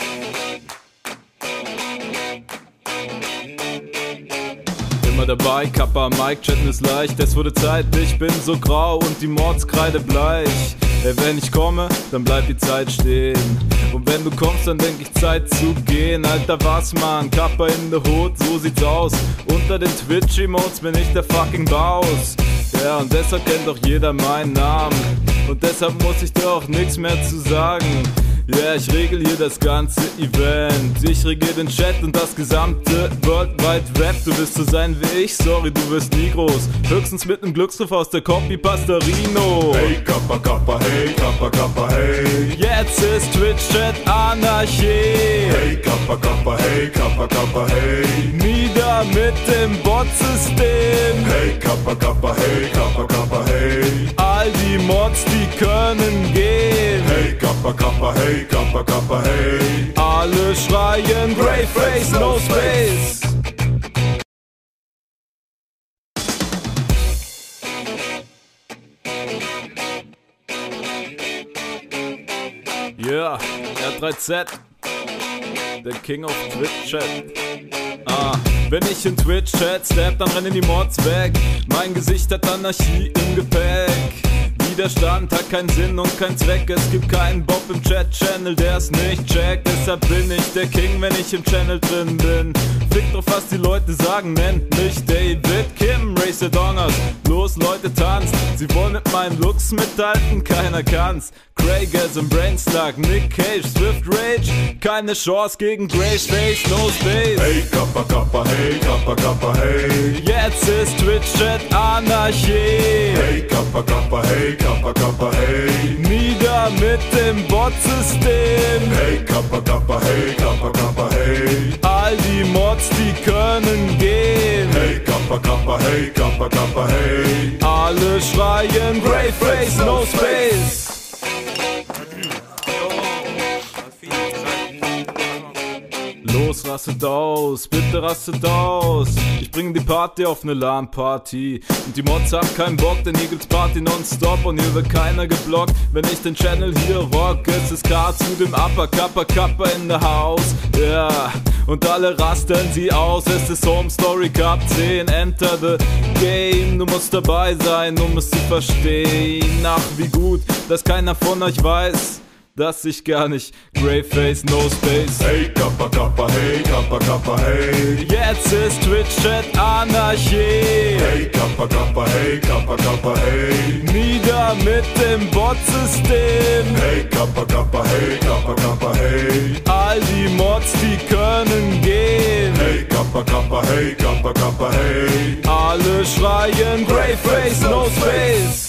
Immer dabei, Kappa, Mike, chatten ist leicht. Es wurde Zeit, ich bin so grau und die Mods kreidebleich. Ey, wenn ich komme, dann bleibt die Zeit stehen. Und wenn du kommst, dann denk ich Zeit zu gehen. Alter, was man, Kappa in the Hood, so sieht's aus. Unter den Twitch-Emotes bin ich der fucking Baus. Ja, und deshalb kennt doch jeder meinen Namen. Und deshalb muss ich dir auch nichts mehr zu sagen. Ja, yeah, ich regel hier das ganze Event. Ich regier den Chat und das gesamte World Wide Web. Du wirst so sein wie ich, sorry, du wirst nie groß. Höchstens mit nem Glücksgriff aus der Copy Pastorino. Hey Kappa Kappa, hey Kappa Kappa, hey. Jetzt ist Twitch-Chat Anarchie. Hey Kappa Kappa, hey Kappa Kappa, hey. Nieder mit dem Bot-System. Hey Kappa Kappa, hey Kappa Kappa, hey. All die Mods, die können gehen. Hey Kappa Kappa, hey Kappa Kappa, hey. Alle schreien Greyface, no space. Yeah, R drei Z, der King of Twitch-Chat. Ah, wenn ich in Twitch-Chat step, dann rennen die Mods weg. Mein Gesicht hat Anarchie im Gepäck. Widerstand hat keinen Sinn und keinen Zweck. Es gibt keinen Bob im Chat-Channel, der es nicht checkt. Deshalb bin ich der King, wenn ich im Channel drin bin. Fick drauf, was die Leute sagen, nennt mich David Kim, Racer Dongers. Los Leute, tanzt, sie wollen mit meinen Looks mithalten, keiner kann's. Craig as im Brainslug, Nick Cage, Swift Rage, keine Chance gegen Greyface, no space. Hey Kappa Kappa, hey Kappa Kappa, hey. Jetzt ist Twitch-Chat Anarchie. Hey Kappa Kappa, hey Kappa Kappa, hey. Nieder mit dem Bot-System. Hey Kappa Kappa, hey Kappa Kappa, hey. All die Mods, die können gehen. Hey Kappa Kappa, hey Kappa Kappa, hey. Alle schreien Greyface, no space. Los, rastet aus, bitte rastet aus. Ich bring die Party auf ne LAN-Party. Und die Mods haben keinen Bock, denn hier gibt's Party nonstop. Und hier wird keiner geblockt, wenn ich den Channel hier rock. Es ist K zu dem Upper, Kappa, Kappa in the house. Ja, yeah. Und alle rasten sie aus. Es ist Home Story Cup zehn, enter the game. Du musst dabei sein, um es zu verstehen. Ach, wie gut, dass keiner von euch weiß, dass ich gar nicht Greyface, no space. Hey Kappa Kappa, hey Kappa Kappa, hey. Jetzt ist Twitch-Chat Anarchie. Hey Kappa Kappa, hey Kappa Kappa, hey. Nieder mit dem Bot-System. Hey Kappa Kappa, hey Kappa Kappa, hey. All die Mods, die können gehen. Hey Kappa Kappa, hey Kappa Kappa, hey. Alle schreien Greyface, no space.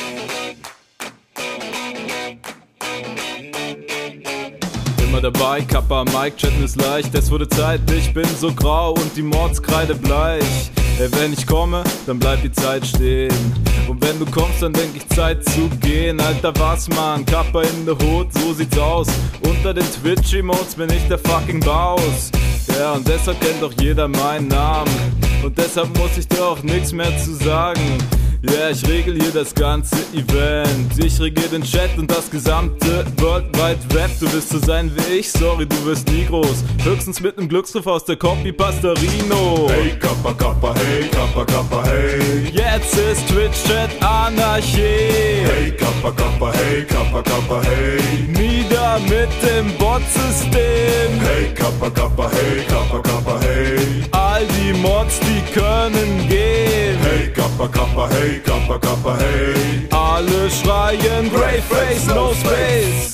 Immer dabei, Kappa, Mike, chatten ist leicht. Es wurde Zeit, ich bin so grau und die Mods kreidebleich. Ey, wenn ich komme, dann bleibt die Zeit stehen. Und wenn du kommst, dann denk ich Zeit zu gehen. Alter, was man, Kappa in the Hood, so sieht's aus. Unter den Twitch-Emotes bin ich der fucking Baus. Ja, und deshalb kennt doch jeder meinen Namen. Und deshalb muss ich dir auch nichts mehr zu sagen. Ja, yeah, ich regel hier das ganze Event. Ich regier den Chat und das gesamte World Wide Web. Du wirst so sein wie ich, sorry, du wirst nie groß. Höchstens mit nem Glücksgriff aus der Copy Pastorino. Hey Kappa Kappa, hey Kappa Kappa, hey. Jetzt ist Twitch-Chat Anarchie. Hey Kappa Kappa, hey Kappa Kappa, hey. Nieder mit dem Bot-System. Hey Kappa Kappa, hey Kappa Kappa, hey. All die Mods, die können gehen. Hey Kappa Kappa, Kappa, hey, Kappa, Kappa, hey. Alle schreien Grey Face, no space.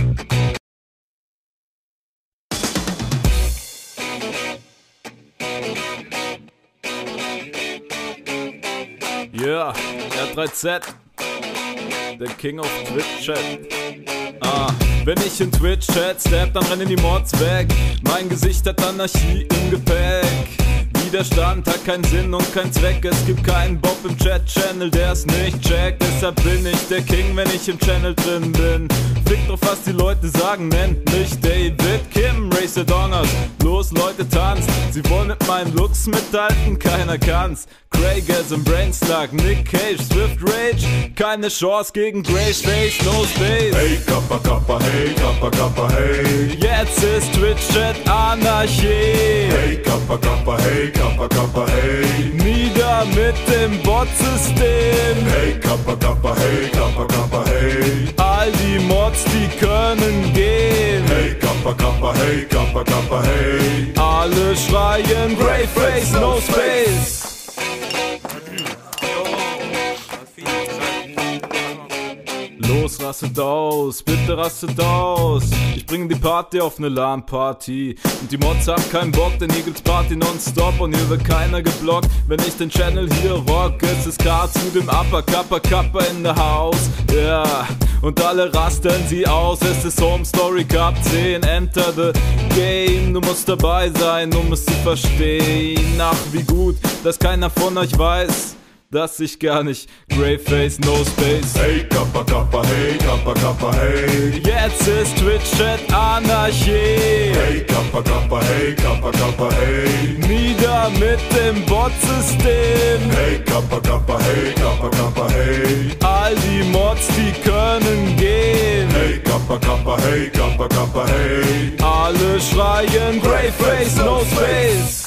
Yeah, R drei Z, der King of Twitch-Chat. Ah, wenn ich in Twitch-Chat step, dann rennen die Mods weg. Mein Gesicht hat Anarchie im Gepäck. Widerstand hat keinen Sinn und keinen Zweck. Es gibt keinen Bob im Chat-Channel, der es nicht checkt. Deshalb bin ich der King, wenn ich im Channel drin bin. Fick drauf, was die Leute sagen, nennt mich David Kim, Racer Dongers. Los Leute, tanzt, sie wollen mit meinen Looks mithalten, keiner kann's. Craig as im Brainslug, Nick Cage, Swift Rage, keine Chance gegen Grey Face, no space. Hey Kappa, Kappa, hey, Kappa, Kappa, hey. Jetzt ist Twitch-Chat Anarchie. Hey Kappa, Kappa, hey, Kappa, Kappa, hey. Nieder mit dem Bot-System. Hey Kappa, Kappa, hey, Kappa, Kappa, hey. All die Mods, die können gehen. Hey Kappa, Kappa, hey, Kappa, Kappa, hey. Alle schreien Grey Face, no space. Los, rastet aus, bitte rastet aus. Ich bring die Party auf ne LAN-Party. Und die Mods haben keinen Bock, denn hier gibt's Party nonstop. Und hier wird keiner geblockt, wenn ich den Channel hier rock. Es ist K zu dem Upper, Kappa, Kappa in the house. Ja, yeah. Und alle rasten sie aus. Es ist Home Story Cup zehn, enter the game. Du musst dabei sein, um es zu verstehen. Ach, wie gut, dass keiner von euch weiß, dass ich gar nicht Grey Face, no space. Hey Kappa, Kappa, hey, Kappa, Kappa, hey. Jetzt ist Twitch-Chat Anarchie. Hey Kappa, Kappa, hey, Kappa, Kappa, hey. Nieder mit dem Bot-System. Hey Kappa, Kappa, hey, Kappa, Kappa, hey. All die Mods, die können gehen. Hey Kappa, Kappa, hey, Kappa, Kappa, hey. Alle schreien Grey Face, no space.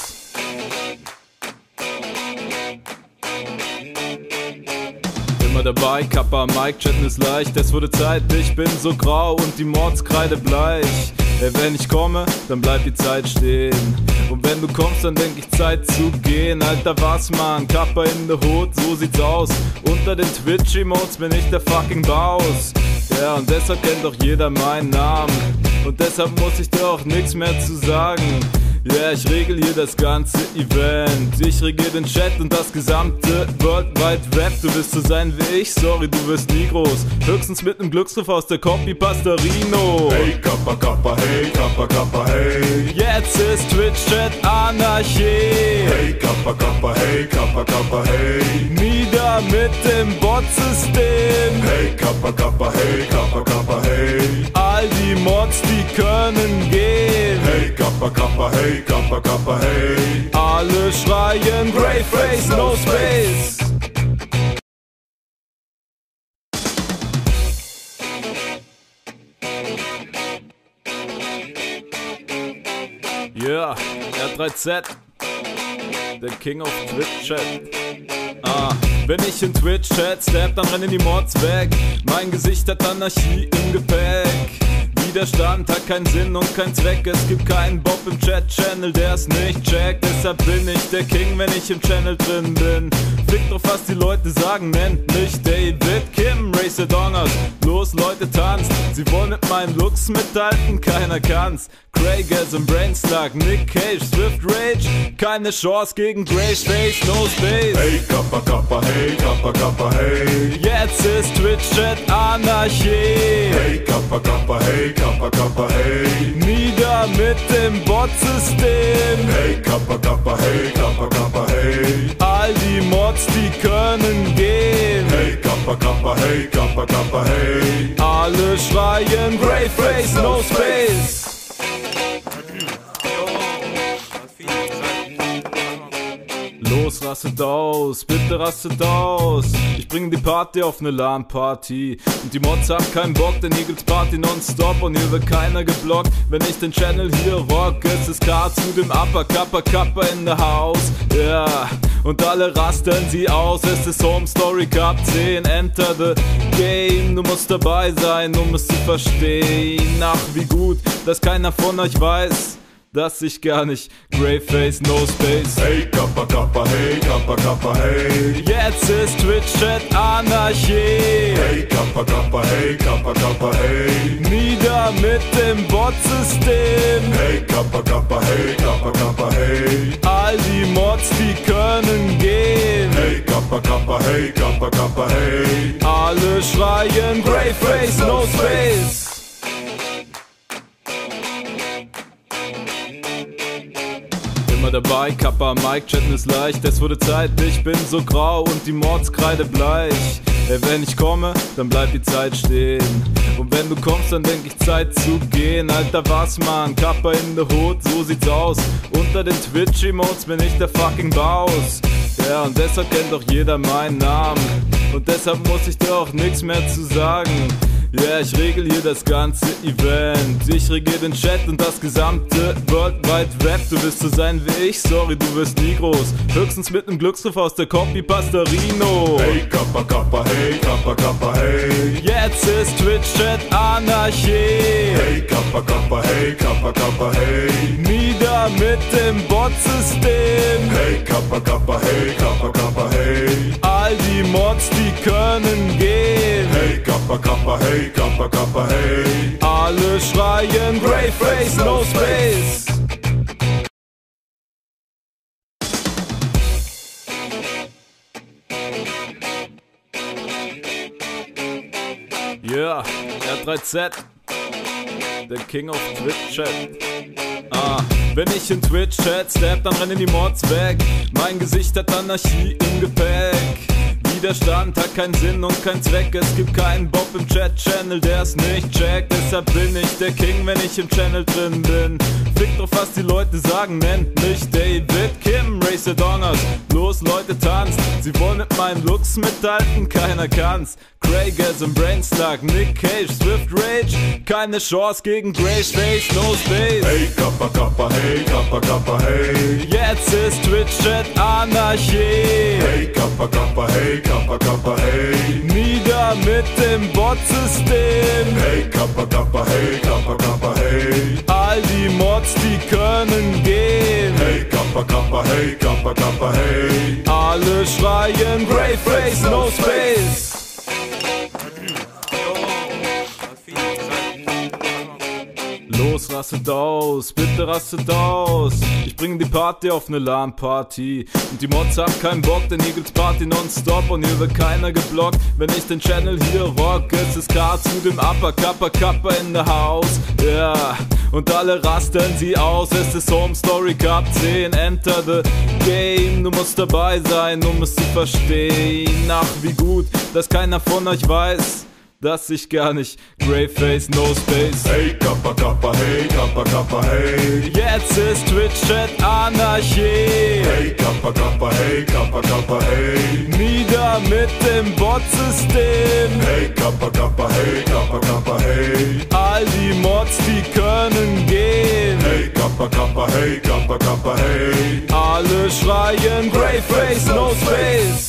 Immer dabei, Kappa, Mike, chatten ist leicht. Es wurde Zeit, ich bin so grau und die Mods kreidebleich. Ey, wenn ich komme, dann bleibt die Zeit stehen. Und wenn du kommst, dann denk ich Zeit zu gehen. Alter, was man, Kappa in the Hood, so sieht's aus. Unter den Twitch-Emotes bin ich der fucking Baus. Ja, und deshalb kennt doch jeder meinen Namen. Und deshalb muss ich dir auch nichts mehr zu sagen. Ja, yeah, ich regel hier das ganze Event. Ich regier den Chat und das gesamte World Wide Web. Du wirst so sein wie ich, sorry, du wirst nie groß. Höchstens mit nem Glücksgriff aus der Copy Pastorino. Hey Kappa, Kappa, hey, Kappa, Kappa, hey. Jetzt ist Twitch-Chat Anarchie. Hey Kappa, Kappa, hey, Kappa, Kappa, hey. Nieder mit dem Bot-System. Hey Kappa, Kappa, hey, Kappa, Kappa, hey. All die Mods, die können gehen. Hey Kappa, Kappa, hey, Kappa, Kappa, hey. Alle schreien Grey Face, no space. Yeah, R drei Z, der King of Twitch-Chat. Ah, wenn ich in Twitch-Chat step, dann rennen die Mods weg. Mein Gesicht hat Anarchie im Gepäck. Widerstand hat keinen Sinn und keinen Zweck. Es gibt keinen Bob im Chat-Channel, der es nicht checkt. Deshalb bin ich der King, wenn ich im Channel drin bin. Fick drauf, was die Leute sagen, nennt mich David Kim, Racer Dongers. Los Leute, tanzt, sie wollen mit meinen Looks mithalten, keiner kann's. Craig as im Brainslug, Nick Cage, Swift Rage, keine Chance gegen Grey Face, no space. Hey Kappa, Kappa, hey, Kappa, Kappa, hey. Jetzt ist Twitch-Chat Anarchie. Hey Kappa, Kappa, hey, Kappa, Kappa, hey. Nieder mit dem Bot-System. Hey Kappa, Kappa, hey, Kappa, Kappa, hey. All die Mods, die können gehen. Hey Kappa, Kappa, hey, Kappa, Kappa, hey. Alle schreien Grey Face, no space. Los, rastet aus, bitte rastet aus. Ich bring die Party auf ne LAN-Party. Und die Mods haben keinen Bock, denn hier gibt's Party nonstop. Und hier wird keiner geblockt, wenn ich den Channel hier rock. Es ist K zu dem Upper, Kappa, Kappa in the house. Ja, yeah. Und alle rasten sie aus. Es ist Home Story Cup zehn, enter the game. Du musst dabei sein, um es zu verstehen. Ach, wie gut, dass keiner von euch weiß, dass ich gar nicht Greyface, no space. Hey Kappa Kappa, hey Kappa Kappa, hey. Jetzt ist Twitch-Chat Anarchie. Hey Kappa Kappa, hey Kappa Kappa, hey. Nieder mit dem Bot-System. Hey Kappa Kappa, hey Kappa Kappa, hey. All die Mods, die können gehen. Hey Kappa Kappa, hey Kappa Kappa, hey. Alle schreien Greyface, no space. Immer dabei, Kappa, Mike, chatten ist leicht. Es wurde Zeit, ich bin so grau und die Mordskreide bleich. Ey, wenn ich komme, dann bleibt die Zeit stehen. Und wenn du kommst, dann denk ich Zeit zu gehen. Alter, was man, Kappa in der Hood, so sieht's aus. Unter den Twitch-Emotes bin ich der fucking Baus. Ja, und deshalb kennt doch jeder meinen Namen. Und deshalb muss ich dir auch nix mehr zu sagen. Ja, yeah, ich regel hier das ganze Event. Ich regier den Chat und das gesamte World Wide Web. Du wirst so sein wie ich, sorry, du wirst nie groß. Höchstens mit nem Glücksgriff aus der Copy-Pastorino. Hey Kappa Kappa, hey Kappa Kappa, hey. Jetzt ist Twitch-Chat Anarchie. Hey Kappa Kappa, hey Kappa Kappa, hey. Nieder mit dem Bot-System. Hey Kappa Kappa, hey Kappa Kappa, hey. All die Mods, die können gehen. Hey Kappa Kappa, hey Kappa Kappa, hey. Alle schreien Greyface, no space. Yeah, R drei Z, der King of Twitch-Chat. Ah, wenn ich in Twitch-Chat step, dann rennen die Mods weg. Mein Gesicht hat Anarchie im Gepäck. Widerstand hat keinen Sinn und keinen Zweck. Es gibt keinen Bob im Chat-Channel, der es nicht checkt. Deshalb bin ich der King, wenn ich im Channel drin bin. Fick drauf, was die Leute sagen, nennt mich David Kim, Racer Donners. Los, Leute, tanzt. Sie wollen mit meinen Looks mithalten, keiner kann's. Craigasm, Brainslug, Nick Cage, Swift Rage. Keine Chance gegen Greyface, no space. Hey Kappa Kappa, hey Kappa Kappa, hey. Jetzt ist Twitch-Chat Anarchie. Hey Kappa Kappa, hey Kappa Kappa, hey. Nieder mit dem Bot-System. Hey Kappa Kappa, hey Kappa Kappa, hey. All die Mods, die können gehen. Hey Kappa Kappa, hey Kappa Kappa, hey. Alle schreien Greyface, no space. Los, rastet aus, bitte rastet aus. Ich bring die Party auf ne LAN-Party. Und die Mods haben keinen Bock, denn hier gibt's Party nonstop. Und hier wird keiner geblockt, wenn ich den Channel hier rock. Es ist K zu dem Upper, Kappa, Kappa in the house. Ja, yeah. Und alle rasten sie aus. Es ist Home Story Cup zehn, enter the game. Du musst dabei sein, um es zu verstehen. Ach, wie gut, dass keiner von euch weiß, dass ich gar nicht Greyface, no space. Hey Kappa Kappa, hey Kappa Kappa, hey. Jetzt ist Twitch-Chat Anarchie. Hey Kappa Kappa, hey Kappa Kappa, hey. Nieder mit dem Bot-System. Hey Kappa Kappa, hey Kappa Kappa, hey. All die Mods, die können gehen. Hey Kappa Kappa, hey Kappa Kappa, hey. Alle schreien Greyface, no space.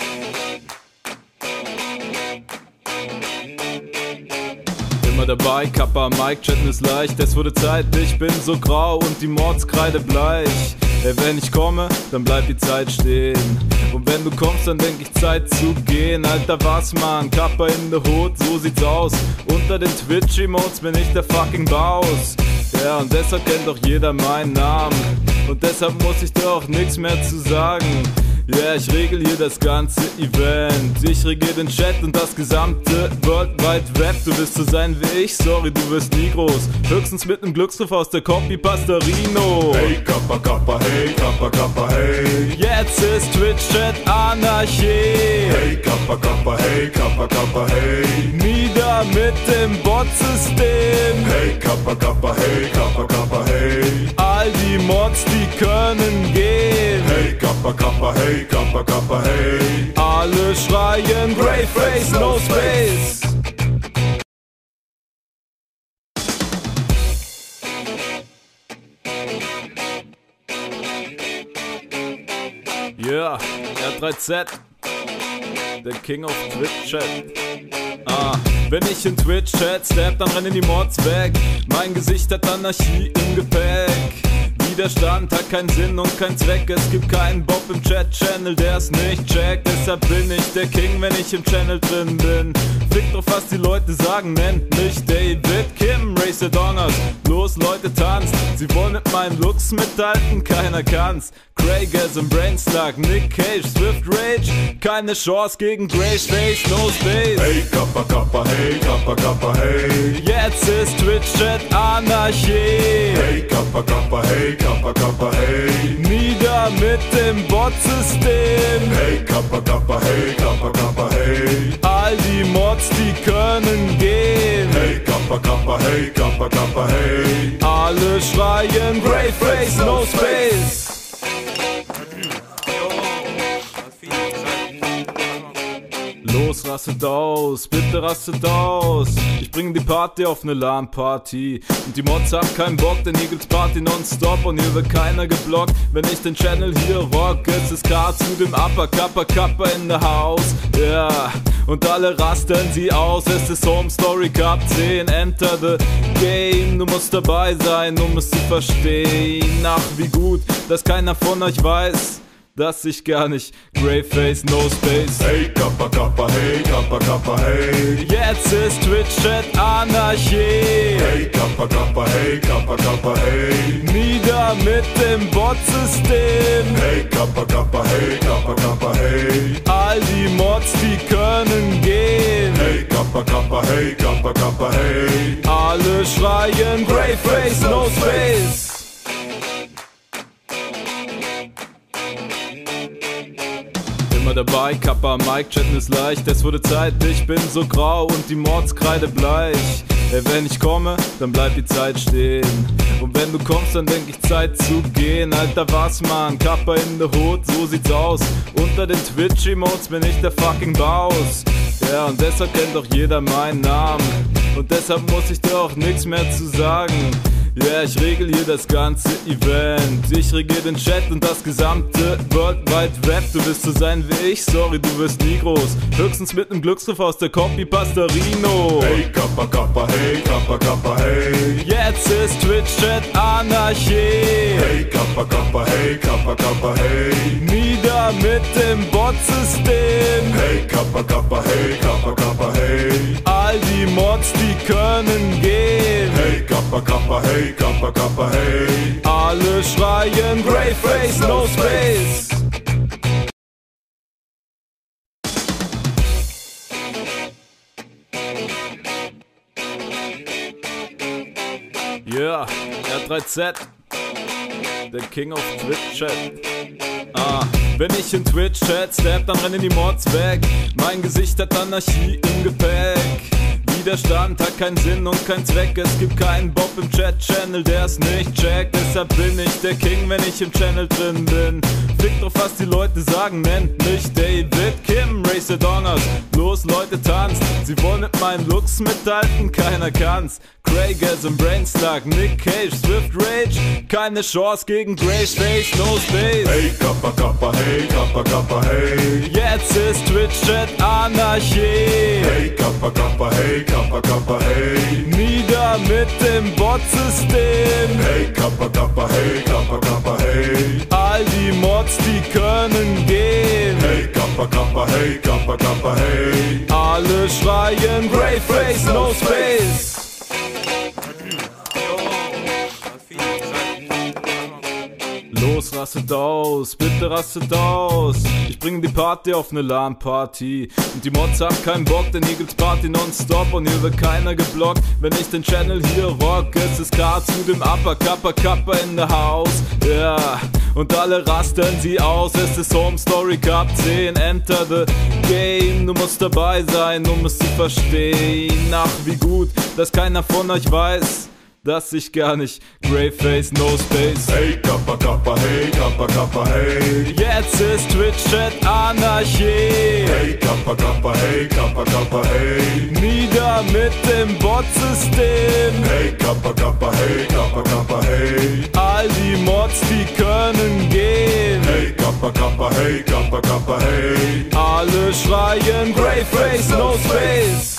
Immer dabei, Kappa, Mike, chatten ist leicht. Es wurde Zeit, ich bin so grau und die Mordskreide bleich. Ey, wenn ich komme, dann bleibt die Zeit stehen. Und wenn du kommst, dann denk ich Zeit zu gehen. Alter, was man, Kappa in der Hood, so sieht's aus. Unter den Twitch-Emotes bin ich der fucking Baus. Ja, und deshalb kennt doch jeder meinen Namen. Und deshalb muss ich dir auch nix mehr zu sagen. Ja, yeah, ich regel hier das ganze Event. Ich regier den Chat und das gesamte World Wide Web. Du wirst so sein wie ich, sorry, du wirst nie groß. Höchstens mit nem Glücksgriff aus der Copy-Pastorino. Hey Kappa Kappa, hey Kappa Kappa, hey. Jetzt ist Twitch-Chat Anarchie. Hey Kappa Kappa, hey Kappa Kappa, hey. Nieder mit dem Bot-System. Hey Kappa Kappa, hey Kappa Kappa, hey. All die Mods, die können gehen. Hey Kappa Kappa, hey Kappa Kappa, hey. Alle schreien Greyface, no space. Yeah, R drei Z, der King of Twitch-Chat. Ah, wenn ich in Twitch-Chat step, dann rennen die Mods weg. Mein Gesicht hat Anarchie im Gepäck. Widerstand hat keinen Sinn und keinen Zweck. Es gibt keinen Bob im Chat-Channel, der es nicht checkt. Deshalb bin ich der King, wenn ich im Channel drin bin. Fick drauf, was die Leute sagen, nennt mich David Kim, Racer Dongers. Los Leute, tanzt, sie wollen mit meinen Looks mithalten, keiner kann's. Craigasm, Brainslug, Nick Cage, Swift Rage, keine Chance gegen Greyface, no space. Hey Kappa Kappa, hey Kappa Kappa, hey. Jetzt ist Twitch-Chat Anarchie. Hey Kappa Kappa, hey Kappa Kappa, hey. Nieder mit dem Bot-System. Hey Kappa Kappa, hey Kappa Kappa, hey. All die Mods, die können gehen. Hey Kappa Kappa, hey Kappa Kappa, hey. Alle schreien Greyface, no space. Los, rastet aus, bitte rastet aus. Ich bring die Party auf ne LAN-Party. Und die Mods haben keinen Bock, denn hier gibt's Party nonstop. Und hier wird keiner geblockt, wenn ich den Channel hier rock. Es ist K zu dem Upper, Kappa, Kappa in the house. Ja, yeah. Und alle rasten sie aus. Es ist Home Story Cup zehn, enter the game. Du musst dabei sein, um es zu verstehen. Ach, wie gut, dass keiner von euch weiß, dass ich gar nicht Greyface, no space. Hey Kappa Kappa, hey Kappa Kappa, hey. Jetzt ist Twitch-Chat Anarchie. Hey Kappa Kappa, hey Kappa Kappa, hey. Nieder mit dem Bot-System. Hey Kappa Kappa, hey Kappa Kappa, hey. All die Mods, die können gehen. Hey Kappa Kappa, hey Kappa Kappa, hey. Alle schreien Greyface, no space. Immer dabei, Kappa, Mike, chatten ist leicht. Es wurde Zeit, ich bin so grau und die Mods kreidebleich. Ey, wenn ich komme, dann bleibt die Zeit stehen. Und wenn du kommst, dann denk ich Zeit zu gehen. Alter, was man, Kappa in the Hood, so sieht's aus. Unter den Twitch-Emotes bin ich der fucking Baus. Ja, und deshalb kennt doch jeder meinen Namen. Und deshalb muss ich dir auch nichts mehr zu sagen. Ja, yeah, ich regel hier das ganze Event. Ich regier den Chat und das gesamte World Wide Web. Du willst so sein wie ich, sorry, du wirst nie groß. Höchstens mit nem Glücksgriff aus der Copy Pastorino. Hey Kappa Kappa, hey Kappa Kappa, hey. Jetzt ist Twitch-Chat Anarchie. Hey Kappa Kappa, hey Kappa Kappa, hey. Nieder mit dem Bot-System. Hey Kappa Kappa, hey Kappa Kappa, hey. All die Mods, die können gehen. Hey Kappa Kappa, hey Kappa Kappa, hey. Alle schreien Greyface, no space. Yeah, R drei Z, der King of Twitch-Chat. Ah, wenn ich in Twitch-Chat step, dann rennen die Mods weg. Mein Gesicht hat Anarchie im Gepäck. Widerstand hat keinen Sinn und keinen Zweck. Es gibt keinen Bob im Chat-Channel, der es nicht checkt. Deshalb bin ich der King, wenn ich im Channel drin bin. Fick drauf, was die Leute sagen, nennt mich David Kim, Racer Dongers. Los Leute, tanzt, sie wollen mit meinen Looks mithalten, keiner kann's. Craigasm, Brainslug, Nick Cage, Swift Rage, keine Chance gegen Greyface, no space. Hey Kappa Kappa, hey Kappa Kappa, hey. Jetzt ist Twitch-Chat Anarchie. Hey Kappa Kappa, hey Kappa Kappa, hey. Nieder mit dem Bot-System. Hey Kappa Kappa, hey Kappa Kappa, hey. All die Mods, die können gehen. Hey Kappa Kappa, hey Kappa Kappa, hey. Alle schreien Greyface, no space. Los, rastet aus, bitte rastet aus. Ich bring die Party auf ne LAN-Party. Und die Mods haben keinen Bock, denn hier gibt's Party nonstop. Und hier wird keiner geblockt, wenn ich den Channel hier rock. Es ist K zu dem Upper, Kappa, Kappa in the house. Ja, yeah. Und alle rasten sie aus. Es ist Home Story Cup zehn, enter the game. Du musst dabei sein, um es zu verstehen. Ach, wie gut, dass keiner von euch weiß, dass ich gar nicht Greyface, no space. Hey Kappa Kappa, hey Kappa Kappa, hey. Jetzt ist Twitch-Chat Anarchie. Hey Kappa Kappa, hey Kappa Kappa, hey. Nieder mit dem Bot-System. Hey Kappa Kappa, hey Kappa Kappa, hey. All die Mods, die können gehen. Hey Kappa Kappa, Kappa, hey, Kappa, Kappa, hey. Alle schreien Greyface, no space.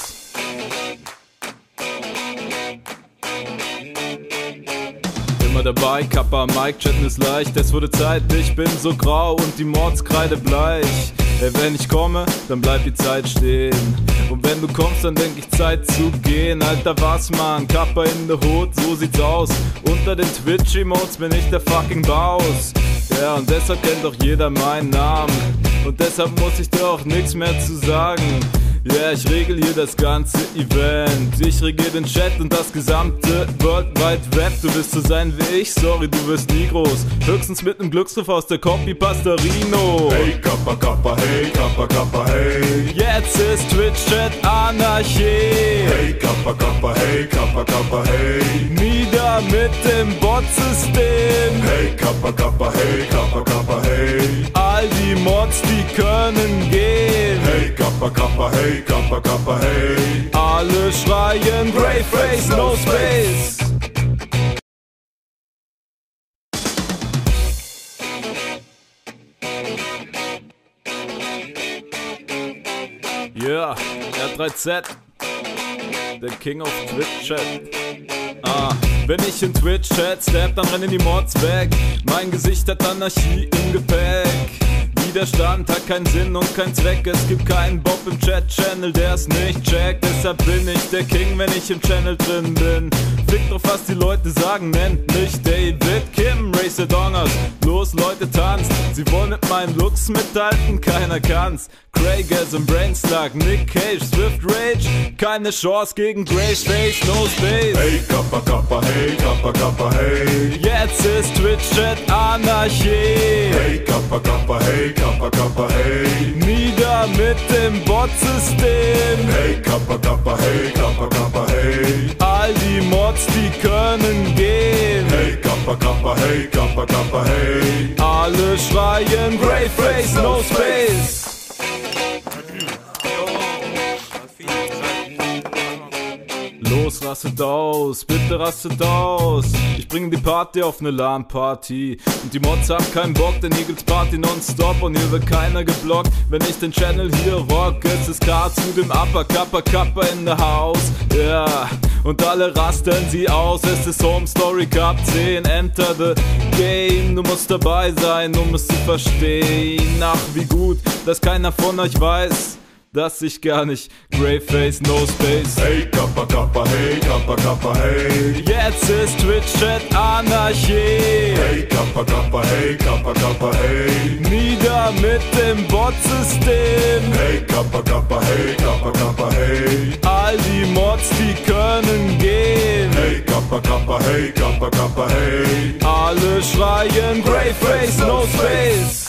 Immer dabei, Kappa, Mike, chatten ist leicht. Es wurde Zeit, ich bin so grau und die Mordskreide bleich. Ey, wenn ich komme, dann bleibt die Zeit stehen. Und wenn du kommst, dann denk ich Zeit zu gehen. Alter, was man, Kappa in the Hood, so sieht's aus. Unter den Twitch-Emotes bin ich der fucking Baus. Ja, und deshalb kennt doch jeder meinen Namen. Und deshalb muss ich dir auch nichts mehr zu sagen. Ja, yeah, ich regel hier das ganze Event. Ich regier den Chat und das gesamte World Wide Web. Du wirst so sein wie ich, sorry, du wirst nie groß. Höchstens mit nem Glücksgriff aus der Copy Pastorino. Hey, Kappa, Kappa, hey, Kappa, Kappa, hey. Jetzt ist Twitch-Chat Anarchie. Hey, Kappa, Kappa, hey, Kappa, Kappa, hey. Nieder mit dem Bot-System. Hey, Kappa, Kappa, hey, Kappa, Kappa, hey. All die Mods, die können gehen. Hey, Kappa, Kappa, hey, Kappa, Kappa, hey. Alle schreien Greyface, no space. Yeah, R drei Z, der King of Twitch-Chat. Ah, wenn ich in Twitch-Chat step, dann rennen die Mods weg. Mein Gesicht hat Anarchie im Gepäck. Widerstand hat keinen Sinn und keinen Zweck. Es gibt keinen Bob im Chat-Channel, der es nicht checkt. Deshalb bin ich der King, wenn ich im Channel drin bin. Fick drauf, was die Leute sagen, nennt mich David Kim, Racer Dongers. Los, Leute, tanzt. Sie wollen mit meinen Looks mithalten, keiner kann's. Craigasm, Brainslug, Nick Cage, Swift Rage. Keine Chance gegen Greyface, no space. Hey, Kappa, Kappa, hey, Kappa, Kappa, hey. Jetzt ist Twitch-Chat Anarchie. Hey, Kappa, Kappa, hey, Kappa, Kappa, hey. Nieder mit dem Bot-System. Hey, Kappa, Kappa, hey, Kappa, Kappa, hey. All die Mods, die können gehen. Hey, Kappa, Kappa, hey, Kappa, Kappa, hey. Alle schreien Greyface, no space. Los, rastet aus, bitte rastet aus. Ich bring die Party auf ne LAN-Party. Und die Mods haben keinen Bock, denn hier gibt's Party nonstop. Und hier wird keiner geblockt, wenn ich den Channel hier rock. Es ist K zu dem Upper, Kappa, Kappa in the house. Ja, yeah. Und alle rasten sie aus. Es ist Home Story Cup zehn, enter the game. Du musst dabei sein, um es zu verstehen. Ach, wie gut, dass keiner von euch weiß, dass ich gar nicht Greyface, no space. Hey, Kappa, Kappa, hey, Kappa, Kappa, hey. Jetzt ist Twitch-Chat Anarchie. Hey, Kappa, Kappa, hey, Kappa, Kappa, hey. Nieder mit dem Bot-System. Hey, Kappa, Kappa, hey, Kappa, Kappa, hey. All die Mods, die können gehen. Hey, Kappa, Kappa, hey, Kappa, Kappa, hey. Alle schreien Greyface, no space.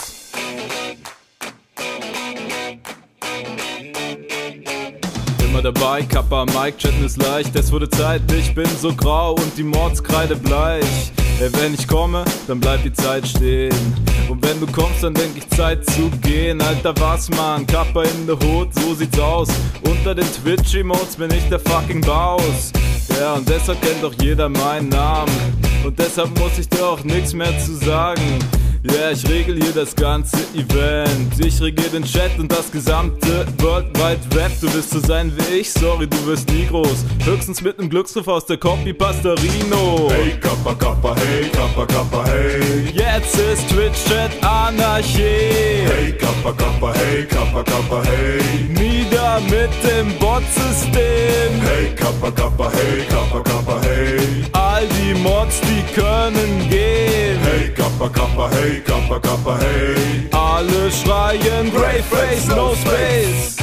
Immer dabei, Kappa, Mike, chatten ist leicht. Es wurde Zeit, ich bin so grau und die Mordskreide bleich. Ey, wenn ich komme, dann bleibt die Zeit stehen. Und wenn du kommst, dann denk ich Zeit zu gehen. Alter, was man, Kappa in the Hood, so sieht's aus. Unter den Twitch-Emotes bin ich der fucking Baus. Ja, und deshalb kennt doch jeder meinen Namen. Und deshalb muss ich dir auch nichts mehr zu sagen. Ja, yeah, ich regel hier das ganze Event. Ich regier den Chat und das gesamte World Wide Web. Du wirst so sein wie ich, sorry, du wirst nie groß. Höchstens mit nem Glücksgriff aus der Copy Pastorino. Hey, Kappa, Kappa, hey, Kappa, Kappa, hey. Jetzt ist Twitch-Chat Anarchie. Hey, Kappa, Kappa, hey, Kappa, Kappa, hey. Nieder mit dem Bot-System. Hey, Kappa, Kappa, hey, Kappa, Kappa, hey. All die Mods, die können gehen. Hey, Kappa, Kappa, hey, Kappa, Kappa, hey. Alle schreien Greyface, no space.